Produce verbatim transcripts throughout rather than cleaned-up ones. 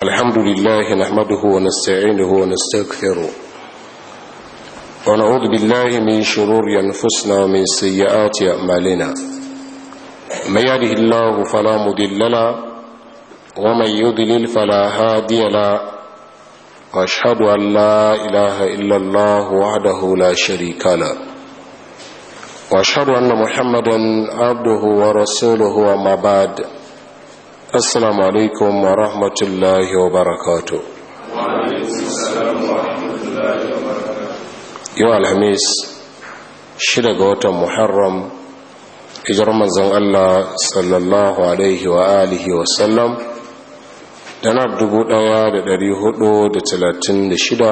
الحمد لله نحمده ونستعينه ونستغفره ونعوذ بالله من شرور أنفسنا ومن سيئات أعمالنا من يهده الله فلا مضل له ومن يضلل فلا هادي له وأشهد أن لا إله إلا الله وحده لا شريك له وأشهد أن محمدا عبده ورسوله وما بعد السلام عليكم ورحمة الله وبركاته يوم الخميس شدة قوة محرم hijirar manzon Allah sallallahu alaihi wa alihi wa sallam dana dubu ɗaya da ɗari hudu da talatin da shida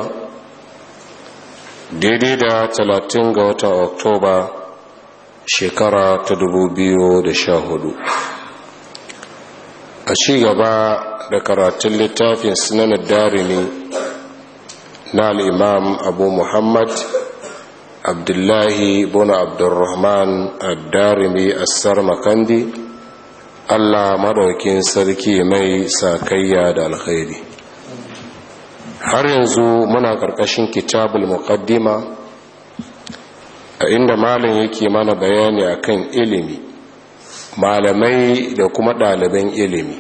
daidai da talatin ga watan Oktoba shekara ta dubu biyu da sha hudu. A ci gaba da karatun littafin sunan darimi na al'imam abu muhammad abdullahi bin abdurrahman ad-darimi as-sarmakandi, Allah madaukin sarki mai sakayya da alkhairi. Har yanzu muna karkashin kitabul muqaddima a inda malam yake mana bayani akan ilimi, malamai da kuma ɗaliban ilimi,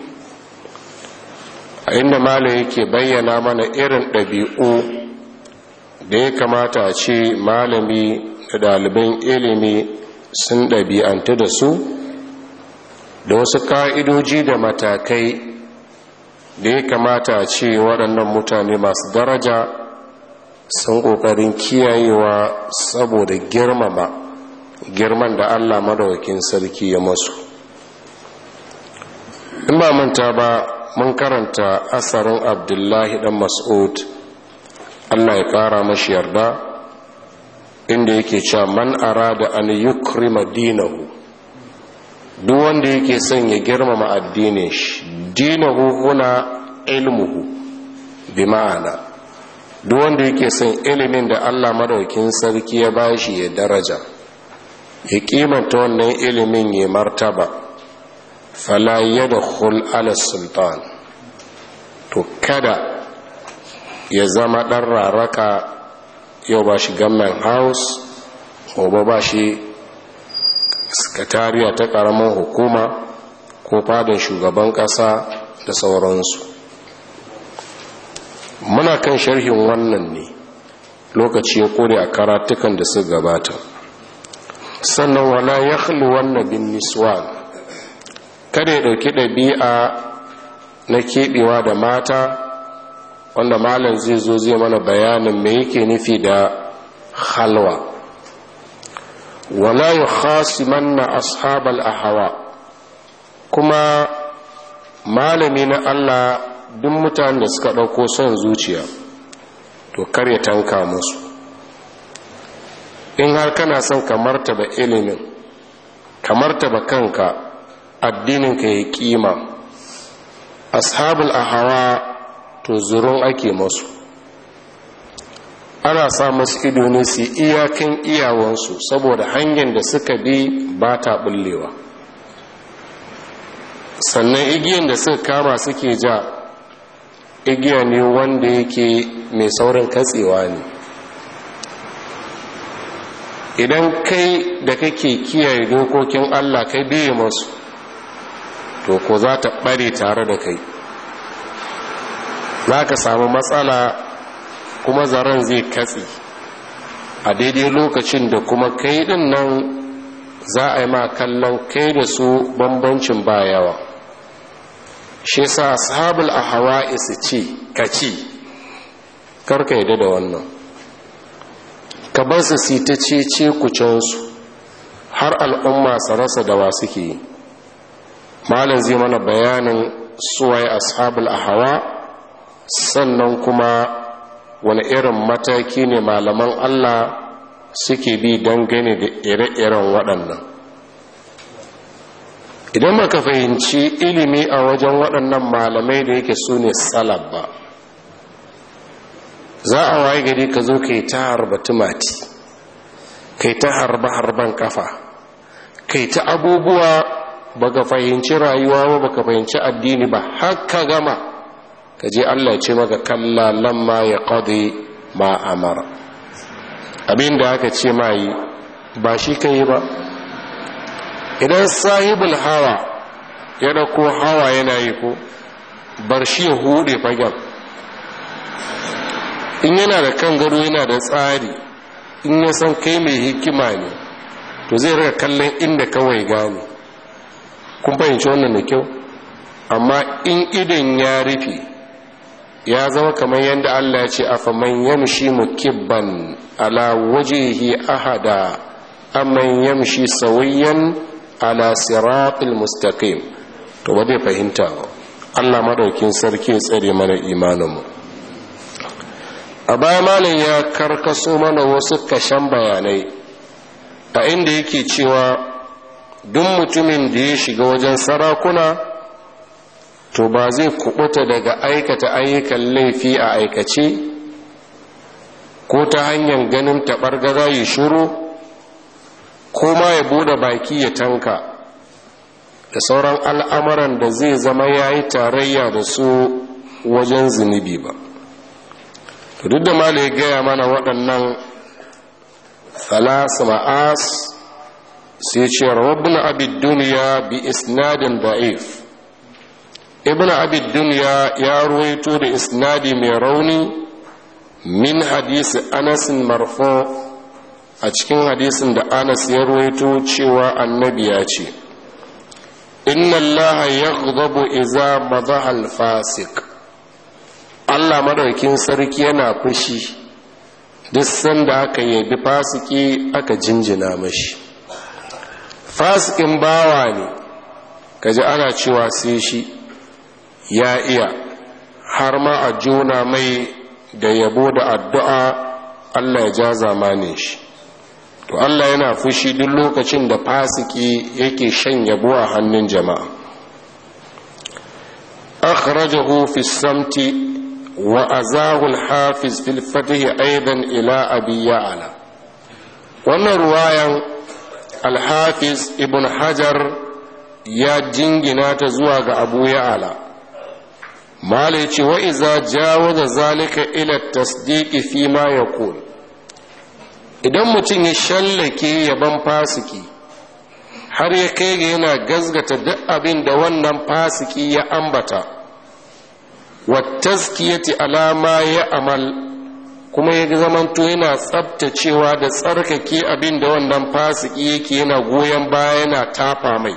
a inda malam yake bayyana mana irin ɗabi'u da ya kamata a ce malami da ɗaliban ilimi sun ɗabi'anta da su, da wasu ƙa'idoji da matakai da ya kamata a ce waɗannan mutane masu daraja sun ƙoƙarin kiyayewa saboda girmama girman da Allah madawakin sarki ya masu. In ba manta ba, mun karanta asarin Abdullahi ɗan Mas'ud, Allah ya ƙara mashi yarda, inda yake cewa man arada an yukrima dinahu, duk wanda yake son ya girmama addinin shi, dinahu huna ilmuhu bi ma'ana, duk wanda yake son ilimin da Allah madaukin sarki ya bashi ya daraja, ya kimanta wannan ilimin ya martaba, fala yadkhul ala sultan, to kada ya zama ɗan raraka, yau ba shi government house, gobe ba shi sakatariya ta ƙaramin hukuma ko fadin shugaban ƙasa da sauransu. Muna kan sharhin wannan ne lokaci ya kore a karatukan da su gabata. Sannan wala ya wannan bin niswan, kada ya ɗauki ɗabi'a na keɓewa da mata, wanda malam zai zo zai mana bayanin me yake nufi da halwa. Wala yukhasimanna ashabal ahwa, kuma malami na Allah duk mutanen da suka dauko son zuciya to kar ya tanka musu. In har kana son ka martaba ilimin, ka martaba kanka, addinin ka ya kima, ashabul ahwa to zurun ake masu, ana sa masu ido ne su iyakan iyawansu, saboda hanyar da suka bi ba ta bullewa, sannan igiyan da suka kama suke ja igiya ne wanda yake mai saurin katsewa ne. Idan kai da kake kiyaye dokokin Allah kai biye masu, to ko za ta bare tare da kai, za ka samu matsala, kuma zaren zai katse a daidai lokacin da kuma kai din nan za a yi ma kallon kai da su bambancin ba yawa. Shi sa ashabul ahwa su ce ka ci, karka yadda da wannan, ka bar su si ta ce ce kucinsu har al'umma su rasa da wa suke yi. Malam zai mana bayanin suwaye ashabul ahwa, sannan kuma wani irin mataki ne malaman Allah suke bi dangane da ire-iren waɗannan. Idan maka fahimci ilimi a wajen waɗannan malamai da yake su ne salaf ba, za a waye gari ka zo kai ta harba tumati, kai ta harba-harban kafa, kai ta abubuwa baka fahimci rayuwa ba, baka fahimci addini ba, har ka gama ka je Allah ce maka kalla lamma ya qadi ma amara, abin da aka ce ma yi ba shi ka yi ba. idan sahibul hawa ya dauko hawa yana yi ko bar shi ya hude fagen. in yana da kan gado yana da tsari, in ya san kai mai hikima ne to zai rika kallon inda kawai gane. kun fahimci wannan da kyau. amma in idan ya rufe ya zama kamar yadda Allah ya ce afaman yamshi mukibban ala wajhihi ahada amman yamshi sawiyan ala siratil mustaqim, to ba zai fahimta ba. Allah madaukin sarki ya tsare mana imaninmu. a baya malam ya karkaso mana wasu kashan bayanai a inda yake cewa duk mutumin da ya shiga wajen sarakuna to ba zai kubuta daga aikata ayyukan laifi a aikace ko ta hanyar ganin taɓargaza ya shiru ko ma ya bude baki ya tanka da sauran al'amuran da zai zama ya yi tarayya da su wajen zunubi ba. to duk da mala ya gaya mana waɗannan thalas ma'as sai ce rabbuna abid duniya bi isnadin da'if. ibn abid duniya ya ruwaito da isnadi mai rauni min hadisi anas marfu a cikin hadisin da anas ya ruwaito cewa annabi ya ce inna allaha yaghdabu idza madaha al-fasiq, Allah madaukin sarki yana fushi duk sanda aka yabi fasiki aka jinjina mashi. fasikin bawa ne kaji ana cewa sai shi ya iya, har ma a juna mai da yabo da addu'a Allah ya ja zamanin shi. to Allah yana fushi duk lokacin da fasiki yake shan yabo a hannun jama'a. akhrajahu fi samti wa azahu al-hafiz fil fath aidan ila abi ya'la. wannan ruwayan al-hafiz ibn hajar ya jingina ta zuwa ga abu ya'la. mala ce wa iza jawaza zalika ila tasdiqi fi ma yaqul, idan mutum ya shallake yaban fasiki har ya kai ga yana gazgata duk abin da wannan fasiki ya ambata, wa tazkiyati ala ma ya amal, kuma ya zamanto yana tsabtacewa da tsarkake abin da wannan fasiki yake yana goyon baya yana tafa mai,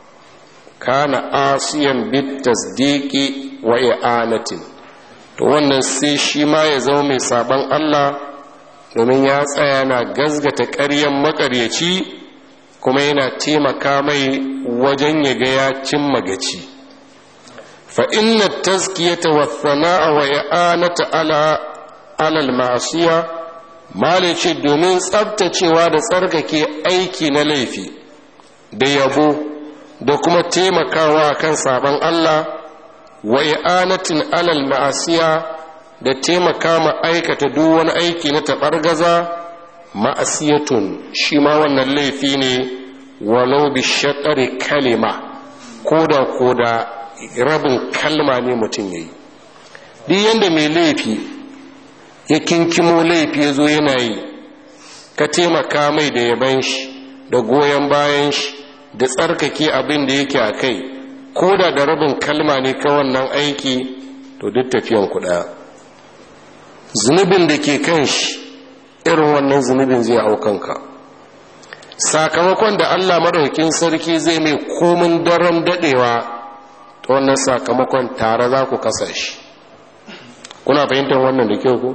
kana asiyan bit tasdiqi wa i'anatin, to wannan sai shi ma ya zama mai saban Allah, domin ya tsaya na gazgata ƙaryan maƙaryaci kuma yana taimaka mai wajen ya ga ya cimma gaci. fa inna tazkiyata wa thana'a wa i'anata ala alal ma'asiya, malice domin tsabtacewa da tsarkake aiki na laifi da yabo da kuma taimakawa kan sabon Allah, wa i'anatin alal ma'asiya da taimaka ma aikata duk wani aiki na taɓargaza, ma'asiyatun shi ma wannan laifi ne walau bi shaɗari kalima, koda koda rabin kalma ne mutum ya yi. duk yadda mai laifi ya kinkimo laifi ya zo yana yi, ka taimaka mai da yaban shi da goyon bayan shi da tsarkake abin da yake a kai, koda da rabin kalma ne ka wannan aiki, to duk tafiyan kuɗa. zunubin da ke kan shi irin wannan zunubin zai hau kanka. sakamakon da Allah madaukakin sarki zai mai komin daren dadewa, to wannan sakamakon tare za ku kasa shi. kuna fahimtar wannan da kyau ko?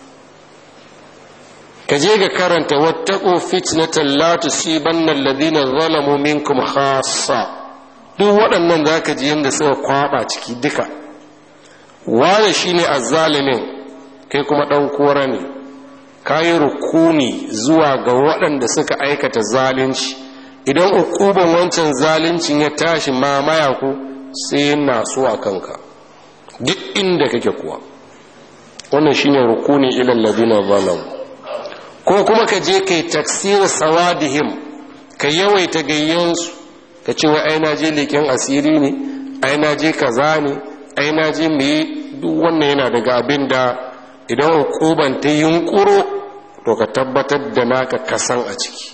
ka je ga karanta wattaqu fitnatan la tusibanna alladhina zalamu minkum khassa. duk waɗannan zaka ji yanda suka kwaba ciki duka. wani shine azzalimin, kai kuma ɗan kora ne, ka yi rukuni zuwa ga waɗanda suka aikata zalunci. idan ukuban wancan zaluncin ya tashi mamaya ku sai na so a kanka duk inda kake kuwa. wannan shine rukuni ilal ladina zalamu. ko kuma ka je kai taksir sawadihim, ka yawaita gayyansu, ka ce wai ai na je leken asiri ne, ai na je kaza ne, ai na je me, duk wannan yana daga abin da idan hukuban ta yunkuro to ka tabbatar da naka kasan a ciki.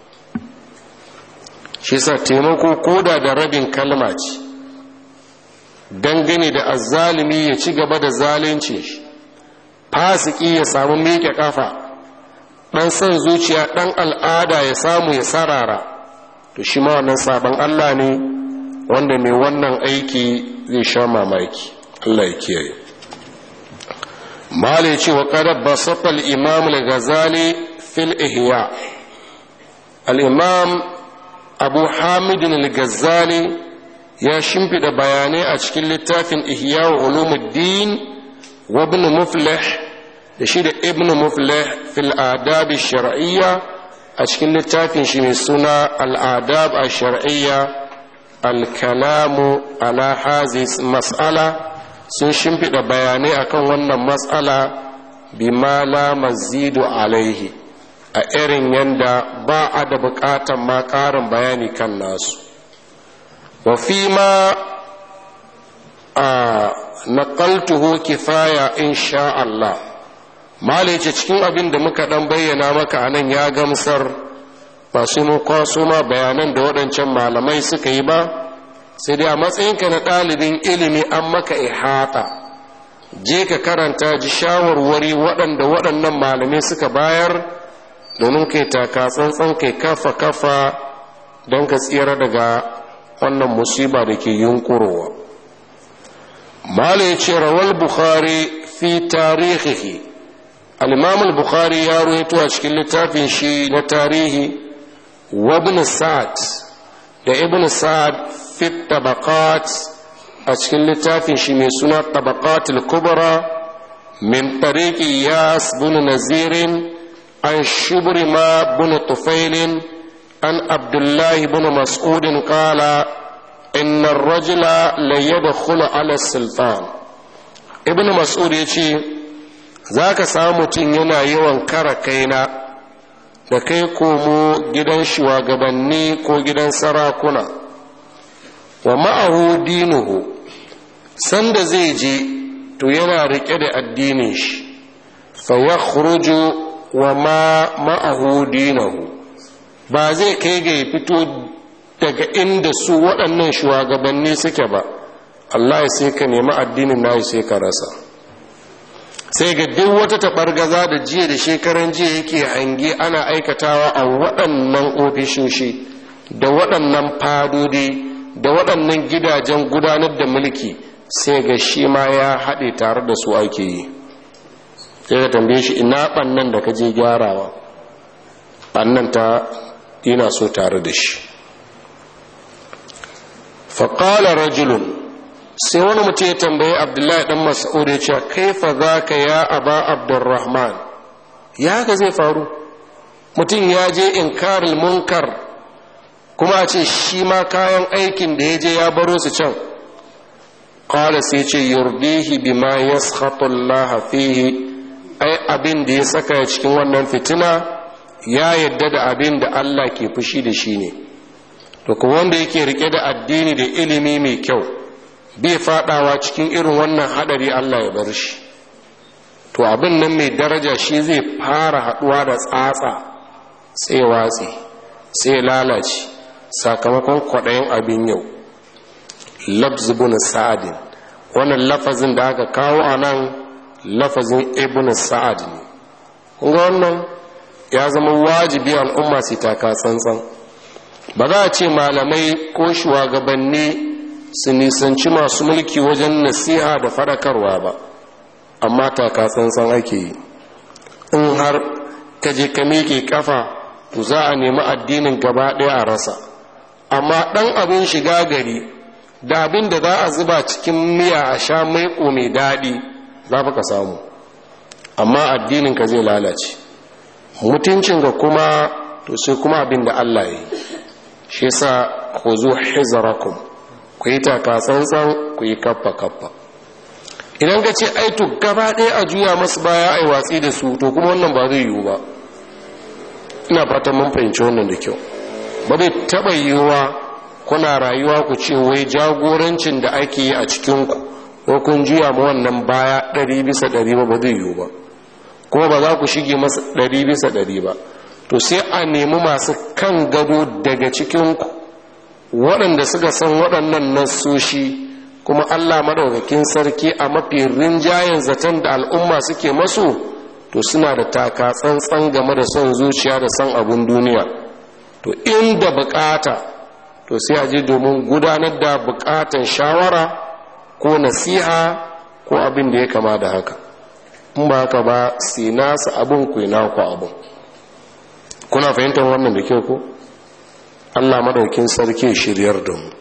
shi sa taimako koda da rabin kalma ce dangane da azzalimi ya ci gaba da zalunci shi, fasiki ya samu miƙe ƙafa, ɗan son zuciya ɗan al'ada ya samu ya sarara, to shi ma wannan sabon Allah ne wanda mai wannan aiki zai sha mamaki. Allah ya kiyaye. mala ce wa qad basata al-imam al-ghazali fil ihya. al-imam abu hamid al-ghazali ya shimfida bayanai a cikin littafin ihya wa ulumuddin wa ibn muflih da shi da ibn muflih fil adab ash-shar'iyya a cikin littafin shi mai suna al-adab ash-shar'iyya al-kalamu ala hazis mas'ala. sun shimfiɗa bayanai akan wannan matsala bima la mazidu alaihi, a irin yanda ba a da buƙatan ma ƙarin bayani kan nasu. wa fi ma a naƙaltuhu kifaya insha Allah. malice cikin abin da muka ɗan bayyana maka a nan ya gamsar, ba su mu kwaso ma bayanan da waɗancan malamai suka yi ba, sai dai a matsayinka na ɗalibin ilimi an maka ihata, je ka karanta ji shawarwari waɗanda waɗannan malamai suka bayar domin kai taka tsantsan kai kafa kafa don ka tsira daga wannan musiba da ke yunkurowa. malai ce rawal bukhari fi tarihihi. al-imam al-bukhari ya ruwaito a cikin littafin shi na tarihi wa ibn sa'd da ibn sa'd fi tabaqat a cikin littafin shi mai suna tabaqat al-kubra min tariqi yas bin nazir an shubri ma bin tufail an abdullah bin mas'ud qala inna ar-rajula la yadkhulu ala as-sultan. ibn mas'ud yace zaka samu mutum yana yawan kara kaina da kai komo gidan shugabanni ko gidan sarakuna, wa ma'ahu dinuhu, sanda zai je to yana rike da addinin shi, fa yakhruju wa ma ma'ahu dinuhu, ba zai kai ga ya fito daga inda su waɗannan shugabanni suke ba. Allah ya sai ka nemi addinin nayi sai ka rasa, sai ga duk wata taɓargaza da jiya da shekaran jiya yake hange ana aikatawa a waɗannan ofishoshi da waɗannan fadodi da waɗannan gidajen gudanar da mulki, sai ga shi ma ya haɗe tare da su ake yi. sai ka tambaye shi ina ɓannan da ka je gyarawa, ɓannan ta yana so tare da shi. faƙala rajulun, sai wani mutum ya tambaye abdullahi ɗan mas'ud ya ce kaifa za ka ya aba abdurrahman, ya ga zai faru mutum ya je inkaril munkar kuma a ce shi ma kayan aikin da ya je ya baro su can. qala sai ce yurdihi bima yaskhatu Allah fihi, ai abin da ya saka cikin wannan fitina ya yadda da abin da Allah ke fushi da shi ne. to kuma wanda yake rike da addini da ilimi mai kyau bai fadawa cikin irin wannan hadari, Allah ya bar shi. to abin nan mai daraja shi zai fara haduwa da tsatsa sai watsi sai lalace sakamakon kwaɗayin abin yau. lafz ibn sa'ad, wannan lafazin da aka kawo a nan lafazin ibn sa'ad ne. kunga wannan ya zama wajibi al'umma su taka tsantsan. ba za a ce malamai ko shugabanni su nisanci masu mulki wajen nasiha da faɗakarwa ba, amma taka tsantsan ake yi. in har ka je ka miƙe kafa to za a nemi addinin gaba ɗaya a rasa. amma ɗan abin shiga gari da abin da za a zuba cikin miya a sha maiƙo mai daɗi za ka samu, amma addinin ka zai lalace, mutuncin ga kuma to sai kuma abin da Allah ya yi. shi sa ku zo hizarakum, ku yi taka tsantsan, ku yi kaffa kaffa. idan ka ce ai to gaba ɗaya a juya masu baya ai watsi da su, to kuma wannan ba zai yiwu ba. ina fatan mun fahimci wannan da kyau. ba zai taɓa yiwuwa kuna rayuwa ku ce wai jagorancin da ake yi a cikinku ko kun juya ma wannan baya ɗari bisa ɗari ba ba zai yiwu ba, kuma ba za ku shige masa ɗari bisa ɗari ba. To sai a nemi masu kan gado daga cikinku waɗanda suka san waɗannan nassoshi, kuma Allah maɗaukakin sarki a mafi rinjayen zaton da al'umma suke masu, to suna da taka tsantsan game da son zuciya da son abun duniya. To inda bukata to sai a je domin gudanar da bukatan shawara ko nasiha ko abin da ya kama da haka. In ba haka ba sai nasu abin ku ina ku abin. Kuna fahimtar wannan da kyau ko? Allah madaukin sarki shiryar da mu.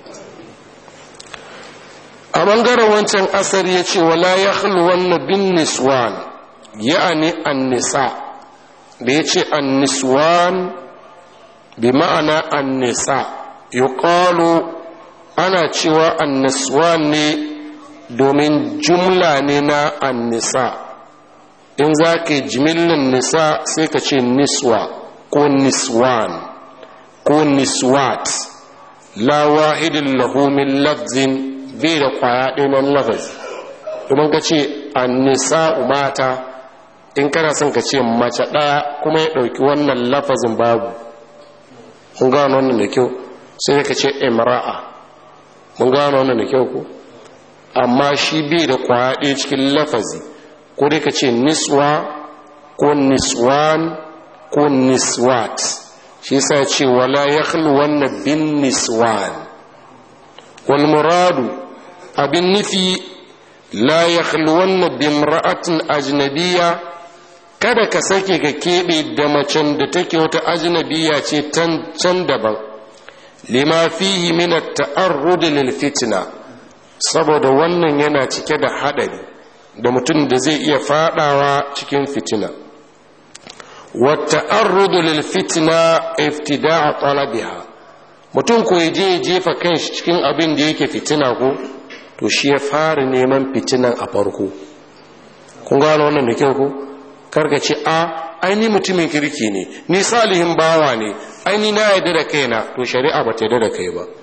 A bangaren wancan asar ya ce wala yakhlu wannan bin niswan, ya'ani an-nisa. Da ya ce an-niswan bi ma'ana an-nisa, yuqalu ana cewa an-niswan ne domin jumla ne na an-nisa. In za ka yi jimillin nisa sai ka ce niswa ko niswan ko niswat, la wahidin lahu min lafzin, bai da kwaya ɗinan lafazi. domin ka ce an nisa mata, in kana son ka ce mace ɗaya kuma ya ɗauki wannan lafazin babu. mun gano wannan da kyau, sai ka ce imra'a. mun gano wannan da kyau ko? amma shi bai da kwaya ɗaya cikin lafazi, ko dai ka ce niswa ko niswan ko niswat. shi sa ce wala yakhlu wannan bin niswan. wal muradu abin nufi la yakhlu wannan bimra'atin ajnabiyya, kada ka sake ka keɓe da macen da take wata ajnabiya ce can daban, lima fihi min at-ta'arrud lil fitna, saboda wannan yana cike da hadari da mutum da zai iya fadawa cikin fitina. wa ta'arrud lil fitna iftida'a talabiha, mutum ko je jefa kanshi cikin abin da yake fitina ko to shi ya fara neman fitinan a farko. kun gano wannan da kyau ko? karka ce a aini mutumin kirki ne, ni salihin bawa ne, aini na yadda da kaina, to shari'a ba ta yadda da kai ba.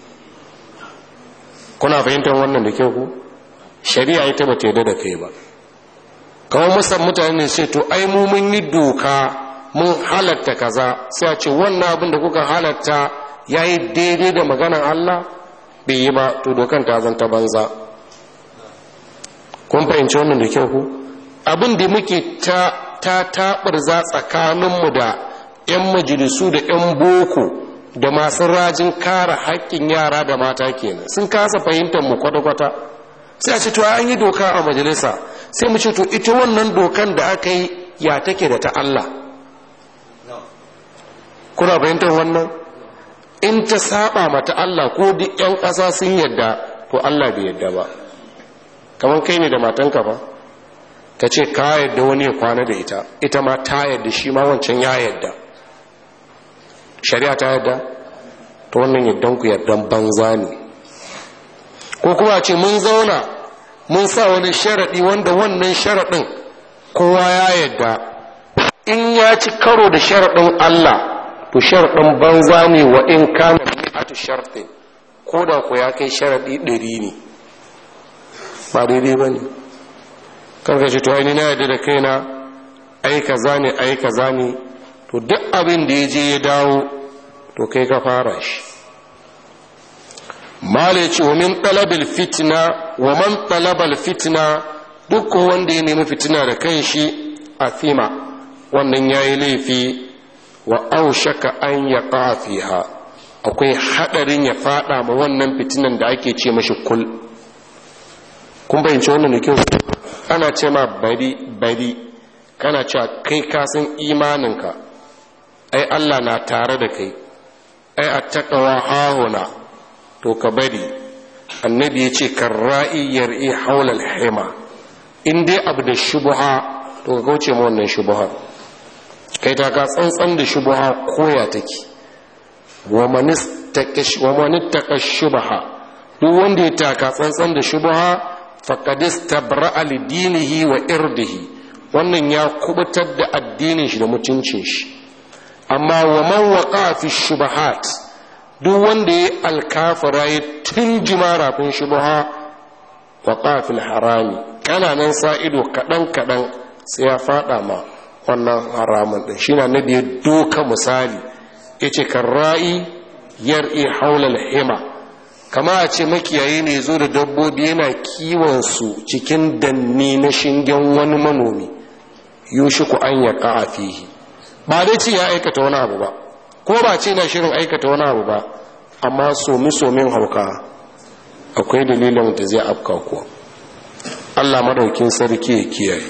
kuna fahimtar wannan da kyau ko? shari'a ita ba ta yadda da kai ba. kawai musan mutane ne sai to ai mu mun yi doka mun halatta kaza, sai a ce wannan abin da kuka halatta yayi daidai da maganar Allah, bai yi ba, to dokan ta zanta banza. kun fahimci wannan da kyau ko? abin da muke ta ta taɓarza tsakaninmu da 'yan majalisu da 'yan boko da masu rajin kare haƙƙin yara da mata kenan, sun kasa fahimtar mu kwata-kwata. sai a ce to an yi doka a majalisa, sai mu ce to ita wannan dokan da aka yi ya take da ta Allah. kuna fahimtar wannan? in ta saba mata Allah ko duk 'yan ƙasa sun yadda, to Allah bai yadda ba. kamar kai ne da matanka ba, ka ce ka yadda wani ya kwana da ita, ita ma ta yadda, shi ma wancan ya yadda, shari'a ta yadda, to wannan yaddan ku yaddan banza ne. ko kuma ce mun zauna mun sa wani sharaɗi wanda wannan sharaɗin kowa ya yadda, in ya ci karo da sharaɗin Allah to sharaɗin banza ne, wa in kana mi'atu shartin, ko da ku ya kai sharaɗi ɗari ne, ba daidai ba ne. karka ce to aini na yadda da kaina, ai kaza ne ai kaza ne, to duk abin da ya je ya dawo to kai ka fara shi. mala ce wa min talabil fitna, wa man talabal fitna, duk wanda ya nemi fitina da kanshi athima, wannan yayi laifi, wa aushaka an yaqa fiha, akwai hadarin ya fada ma wannan fitinan da ake ce mashi kul. kun bayyance wannan da kyau? ana ce ma bari bari, kana cewa kai ka san imaninka, ai Allah na tare da kai, ai attaqwa hahuna, to ka bari. annabi ya ce karra'i yar'i haula al-hima, in dai abu da shubha to ka kauce ma wannan shubha, kai ta ka tsantsan da shubha koya take. wa manistaqish wa manittaqash shubha, duk wanda ya taka tsantsan da shubha faqad istabra'a li dinihi wa irdihi, wannan ya kubutar da addinin shi da mutuncin shi. amma wa man waqa fi shubahat, duk wanda ya alkafara ya tunjima rafin shubha waqa fil harami kana nan sa ido kadan kadan sai ya fada ma wannan haramun din shine annabi ya doka misali yace karra'i yar'i haula al-hima kama a ce makiyayi ne zo da dabbobi yana kiwon su cikin danni na shingen wani manomi yushiku an yaqa fihi ba dai ce ya aikata wani abu ba ko ba ce na shirin aikata wani abu ba amma somi somin hauka akwai dalilin da zai afka kuwa Allah madaukin sarki ya kiyaye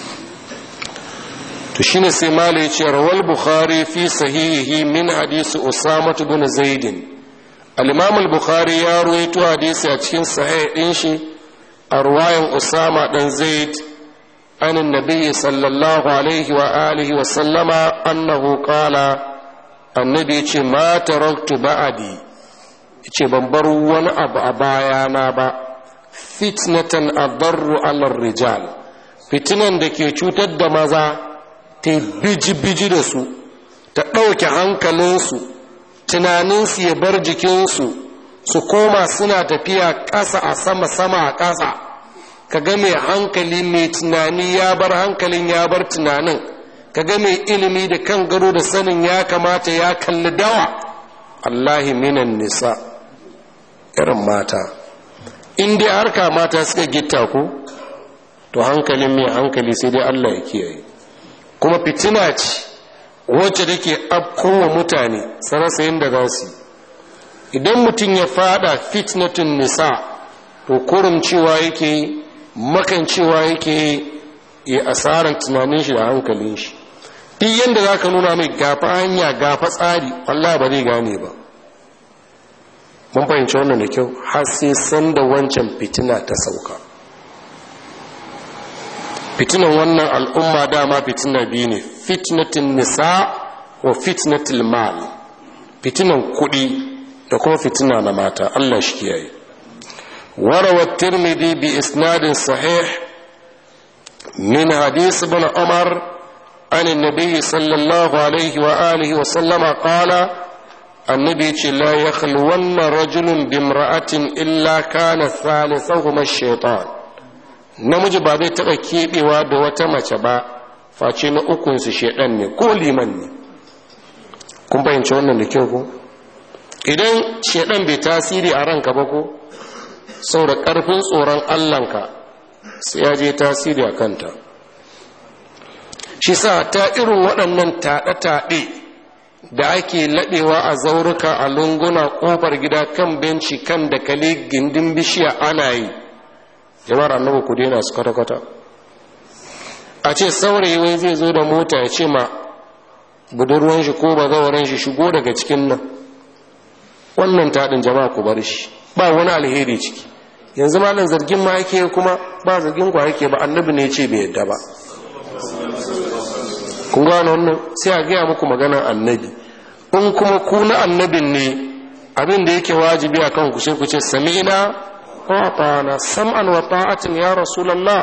to shine sai malai ya ce rawal bukhari fi sahihi min hadisi usama ibn zaid al-imam al-bukhari ya ruwaito hadisi a cikin sahih din shi a ruwayan usama dan zaid an annabi sallallahu alaihi wa alihi wa sallama annahu qala annabi ce ma taraktu ba'di ce ban bar wani abu a bayana ba fitnatan adarru ala rijal fitinan da ke cutar da maza ta biji-biji da su ta ɗauke hankalinsu tunaninsu ya bar jikinsu su koma suna tafiya ƙasa a sama-sama a ƙasa ka ga mai hankali mai tunani ya bar hankalin ya bar tunanin ka ga mai ilimi da kan gado da sanin ya kamata ya kalli dawa Allahi minan nisa irin mata in dai harka mata suka gitta ku to hankalin mai hankali sai dai Allah ya kiyaye kuma fitina ce wacce take afkowa mutane sarasa yadda za su idan mutum ya fada fitnatun nisa to kurum cewa yake makan cewa yake ya asarar tunanin shi da hankalin shi duk yadda za ka nuna mai gafa hanya gafa tsari Allah ba zai gane ba mun fahimci wannan da kyau har sai san da wancan fitina ta sauka fitinan wannan al'umma dama fitina biyu ne fitnatin nisa wa fitnatil mal fitinan kuɗi da kuma fitina na mata Allah shi kiyaye warawa tirmidhi bi isnadin sahih min hadith ibn umar an annabi sallallahu alaihi wa alihi wa sallama qala annabi ce la yakhluwanna rajulun bimra'atin illa kana thalithahuma ash-shaytan namiji ba zai taɓa keɓewa da wata mace ba face na ukunsu shaɗan ne ko liman ne kun fahimci wannan da kyau ko idan shaɗan bai tasiri a ranka ba ko sau da ƙarfin tsoron allanka sai ya je tasiri a kanta shi sa ta irin waɗannan taɗe-taɗe da ake laɗewa a zauruka a lunguna ƙofar gida kan benci kan dakali gindin bishiya ana yi jama'ar annabi ku daina su kwata-kwata a ce saurayi wai zai zo da mota ya ce ma budurwan shi ko bazawaran shi shigo daga cikin nan wannan taɗin jama'a ku bar shi ba wani alheri ciki yanzu malam zargin ma yake kuma ba zargin ku yake ba annabi ne ce bai yadda ba kun gano wannan sai a gaya muku maganar annabi in kuma ku na annabin ne abin da yake wajibi a kan ku sai ku ce sami'na na sam'an wa ta'atin ya rasulallah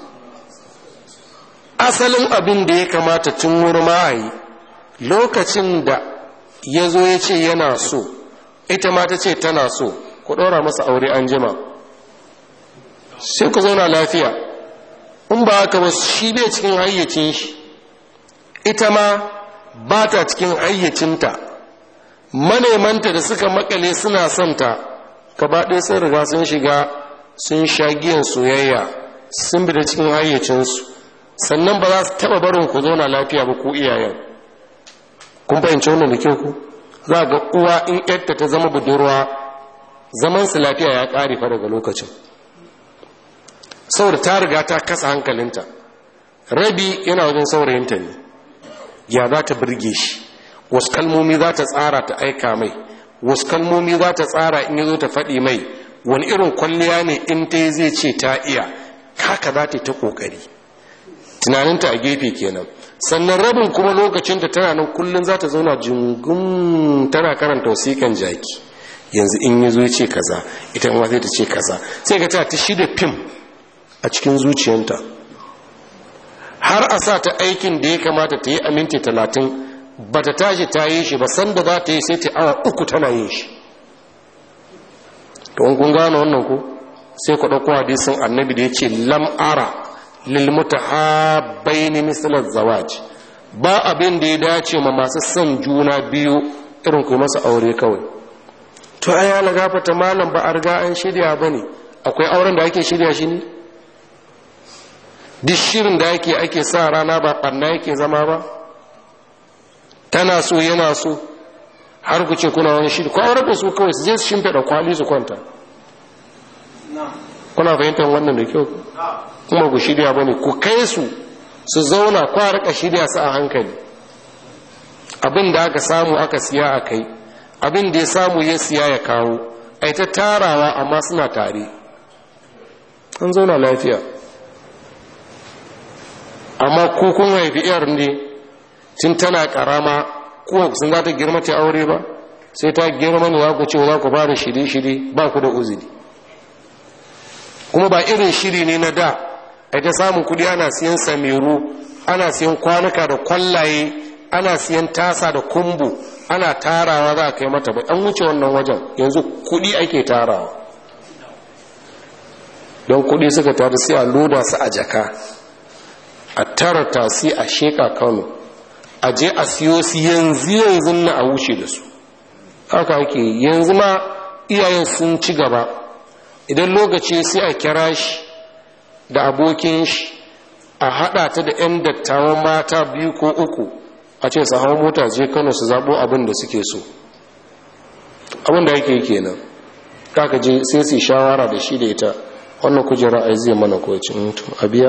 asalin abin da ya kamata tun wuri ma'ayi lokacin da ya zo ya ce yana so ita ma ta ce tana so ku ɗora masa aure an jima sai ku zauna lafiya in ba haka ba shi bai cikin hayyacin shi ita ma ba ta cikin hayyacinta manemanta da suka makale suna son ta gaba ɗaya sun riga sun shiga sun sha giyan soyayya sun bi da cikin hayyacinsu sannan ba za su taɓa barin ku zauna lafiya ba ku iyayen kun fahimci wannan da kyau ku za ga uwa in yarta ta zama budurwa zaman su lafiya ya ƙare fa daga lokacin saboda ta riga ta kasa hankalinta rabi yana wajen saurayinta ne ya za ta birge shi wasu kalmomi za ta tsara ta aika mai wasu kalmomi za ta tsara in yazo ta faɗi mai wani irin kwalliya ne in ta yi zai ce ta iya haka za ta yi ta ƙoƙari tunaninta a gefe kenan sannan rabin kuma lokacin da tana nan kullum za ta zauna jingun tana karanta wasiƙan jaki yanzu in yazo ya ce kaza ita ma sai ta ce kaza sai ka ta shida fim a cikin zuciyanta har a sa ta aikin da ya kamata ta yi a minti talatin ba ta tashi ta yi shi ba sanda za ta yi sai ta awa uku tana yin shi to kun gano wannan ku sai ku ɗauko hadisin annabi da ya ce lam'ara lilmutahabbaini misal zawaj, ba abin da ya dace ma masu son juna biyu irin ku masa aure kawai. To ai ya lagafata malam ba a riga an shirya bane, akwai auren da ake shirya shi ne? Duk shirin da ake ake sa rana ba ɓanna yake zama ba? Tana so yana so har ku ce kuna wani shiri, ku aure da su kawai su je su shimfiɗa kwali su kwanta. Kuna fahimtar wannan da kyau? Kuma ku shirya bane, ku kai su su zauna ku rika shirya su a hankali. Abin da aka samu aka siya a kai, abin da ya samu ya siya ya kawo, ai ta tarawa amma suna tare, an zauna lafiya. Amma ko kun haifi iyar ne tun tana karama, ko sun za ta girma ta aure ba, sai ta girma ne za ku ce za ku fara shiri-shiri ba ku da uzuri. Kuma ba irin shiri ne na da a ta samun kudi ana siyan samiru, ana siyan kwanuka da kwallaye, ana siyan tasa da kumbu, ana tarawa za a kai mata ba. An wuce wannan wajen, yanzu kudi ake tarawa. Don kudi suka taru sai a loda su a jaka, a tara tasi a sheka Kano, a je a siyo su yanzu yanzu na a wuce da su. Haka ake yanzu ma iyayen sun ci gaba. Idan lokaci sai a kira shi da abokin shi, a haɗa ta da 'yan dattawan mata biyu ko uku, a ce su hau mota je Kano su zaɓo abin da suke so. Abin da yake kenan, kaka je sai su shawara da shi da ita, wannan kujera a zai mana kowace mutum a biya.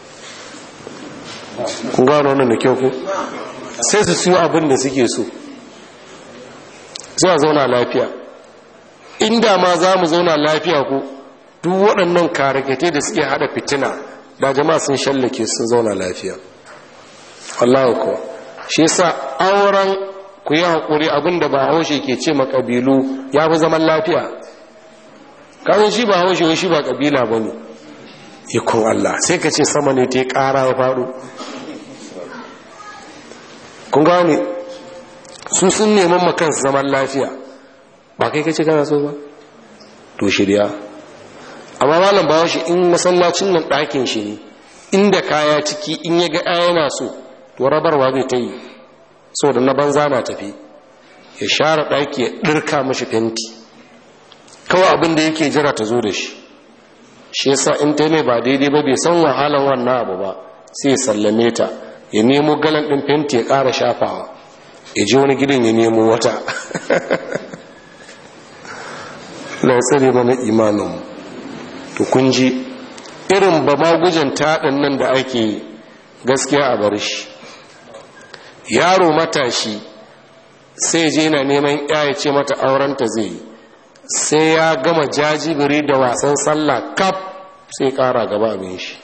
Kun gano wannan da kyau ku? Sai su siyo abin da suke so, sai a zauna lafiya. Inda ma za mu zauna lafiya ku, duk waɗannan karakete da suke hada fitina da jama'a sun shallake sun zauna lafiya. Allah ko shi yasa auren ku yi hakuri, abinda ba haushe ke ce ma kabilu ya fi zaman lafiya. Kawai shi ba haushe shi ba kabila bane. Ikon Allah sai ka ce sama ne ta yi ƙara ya faɗo. Kun gane su sun neman makan zaman lafiya, ba kai kace kana so ba to shirya. Amma malam bawo shi in masallacin nan ɗakin shi ne, inda kaya ciki in ya ga yana so to rabarwa zai ta yi, saboda na banza na tafi ya share ɗaki ya ɗirka mashi fenti, kawai abin da yake jira ta zo da shi. Shi yasa in ta mai ba daidai ba, bai san wahalan wannan abu ba, sai ya sallame ta, ya nemo galan ɗin fenti ya ƙara shafawa, ya je wani gidan ya nemo wata. Na tsare mana imaninmu. To kun ji irin ba magujan taɗin nan da ake gaskiya a bar shi. Yaro matashi sai je na neman ya ce mata aurenta zai yi, sai ya gama jajibiri da wasan sallah kaf sai ƙara gaba abin shi.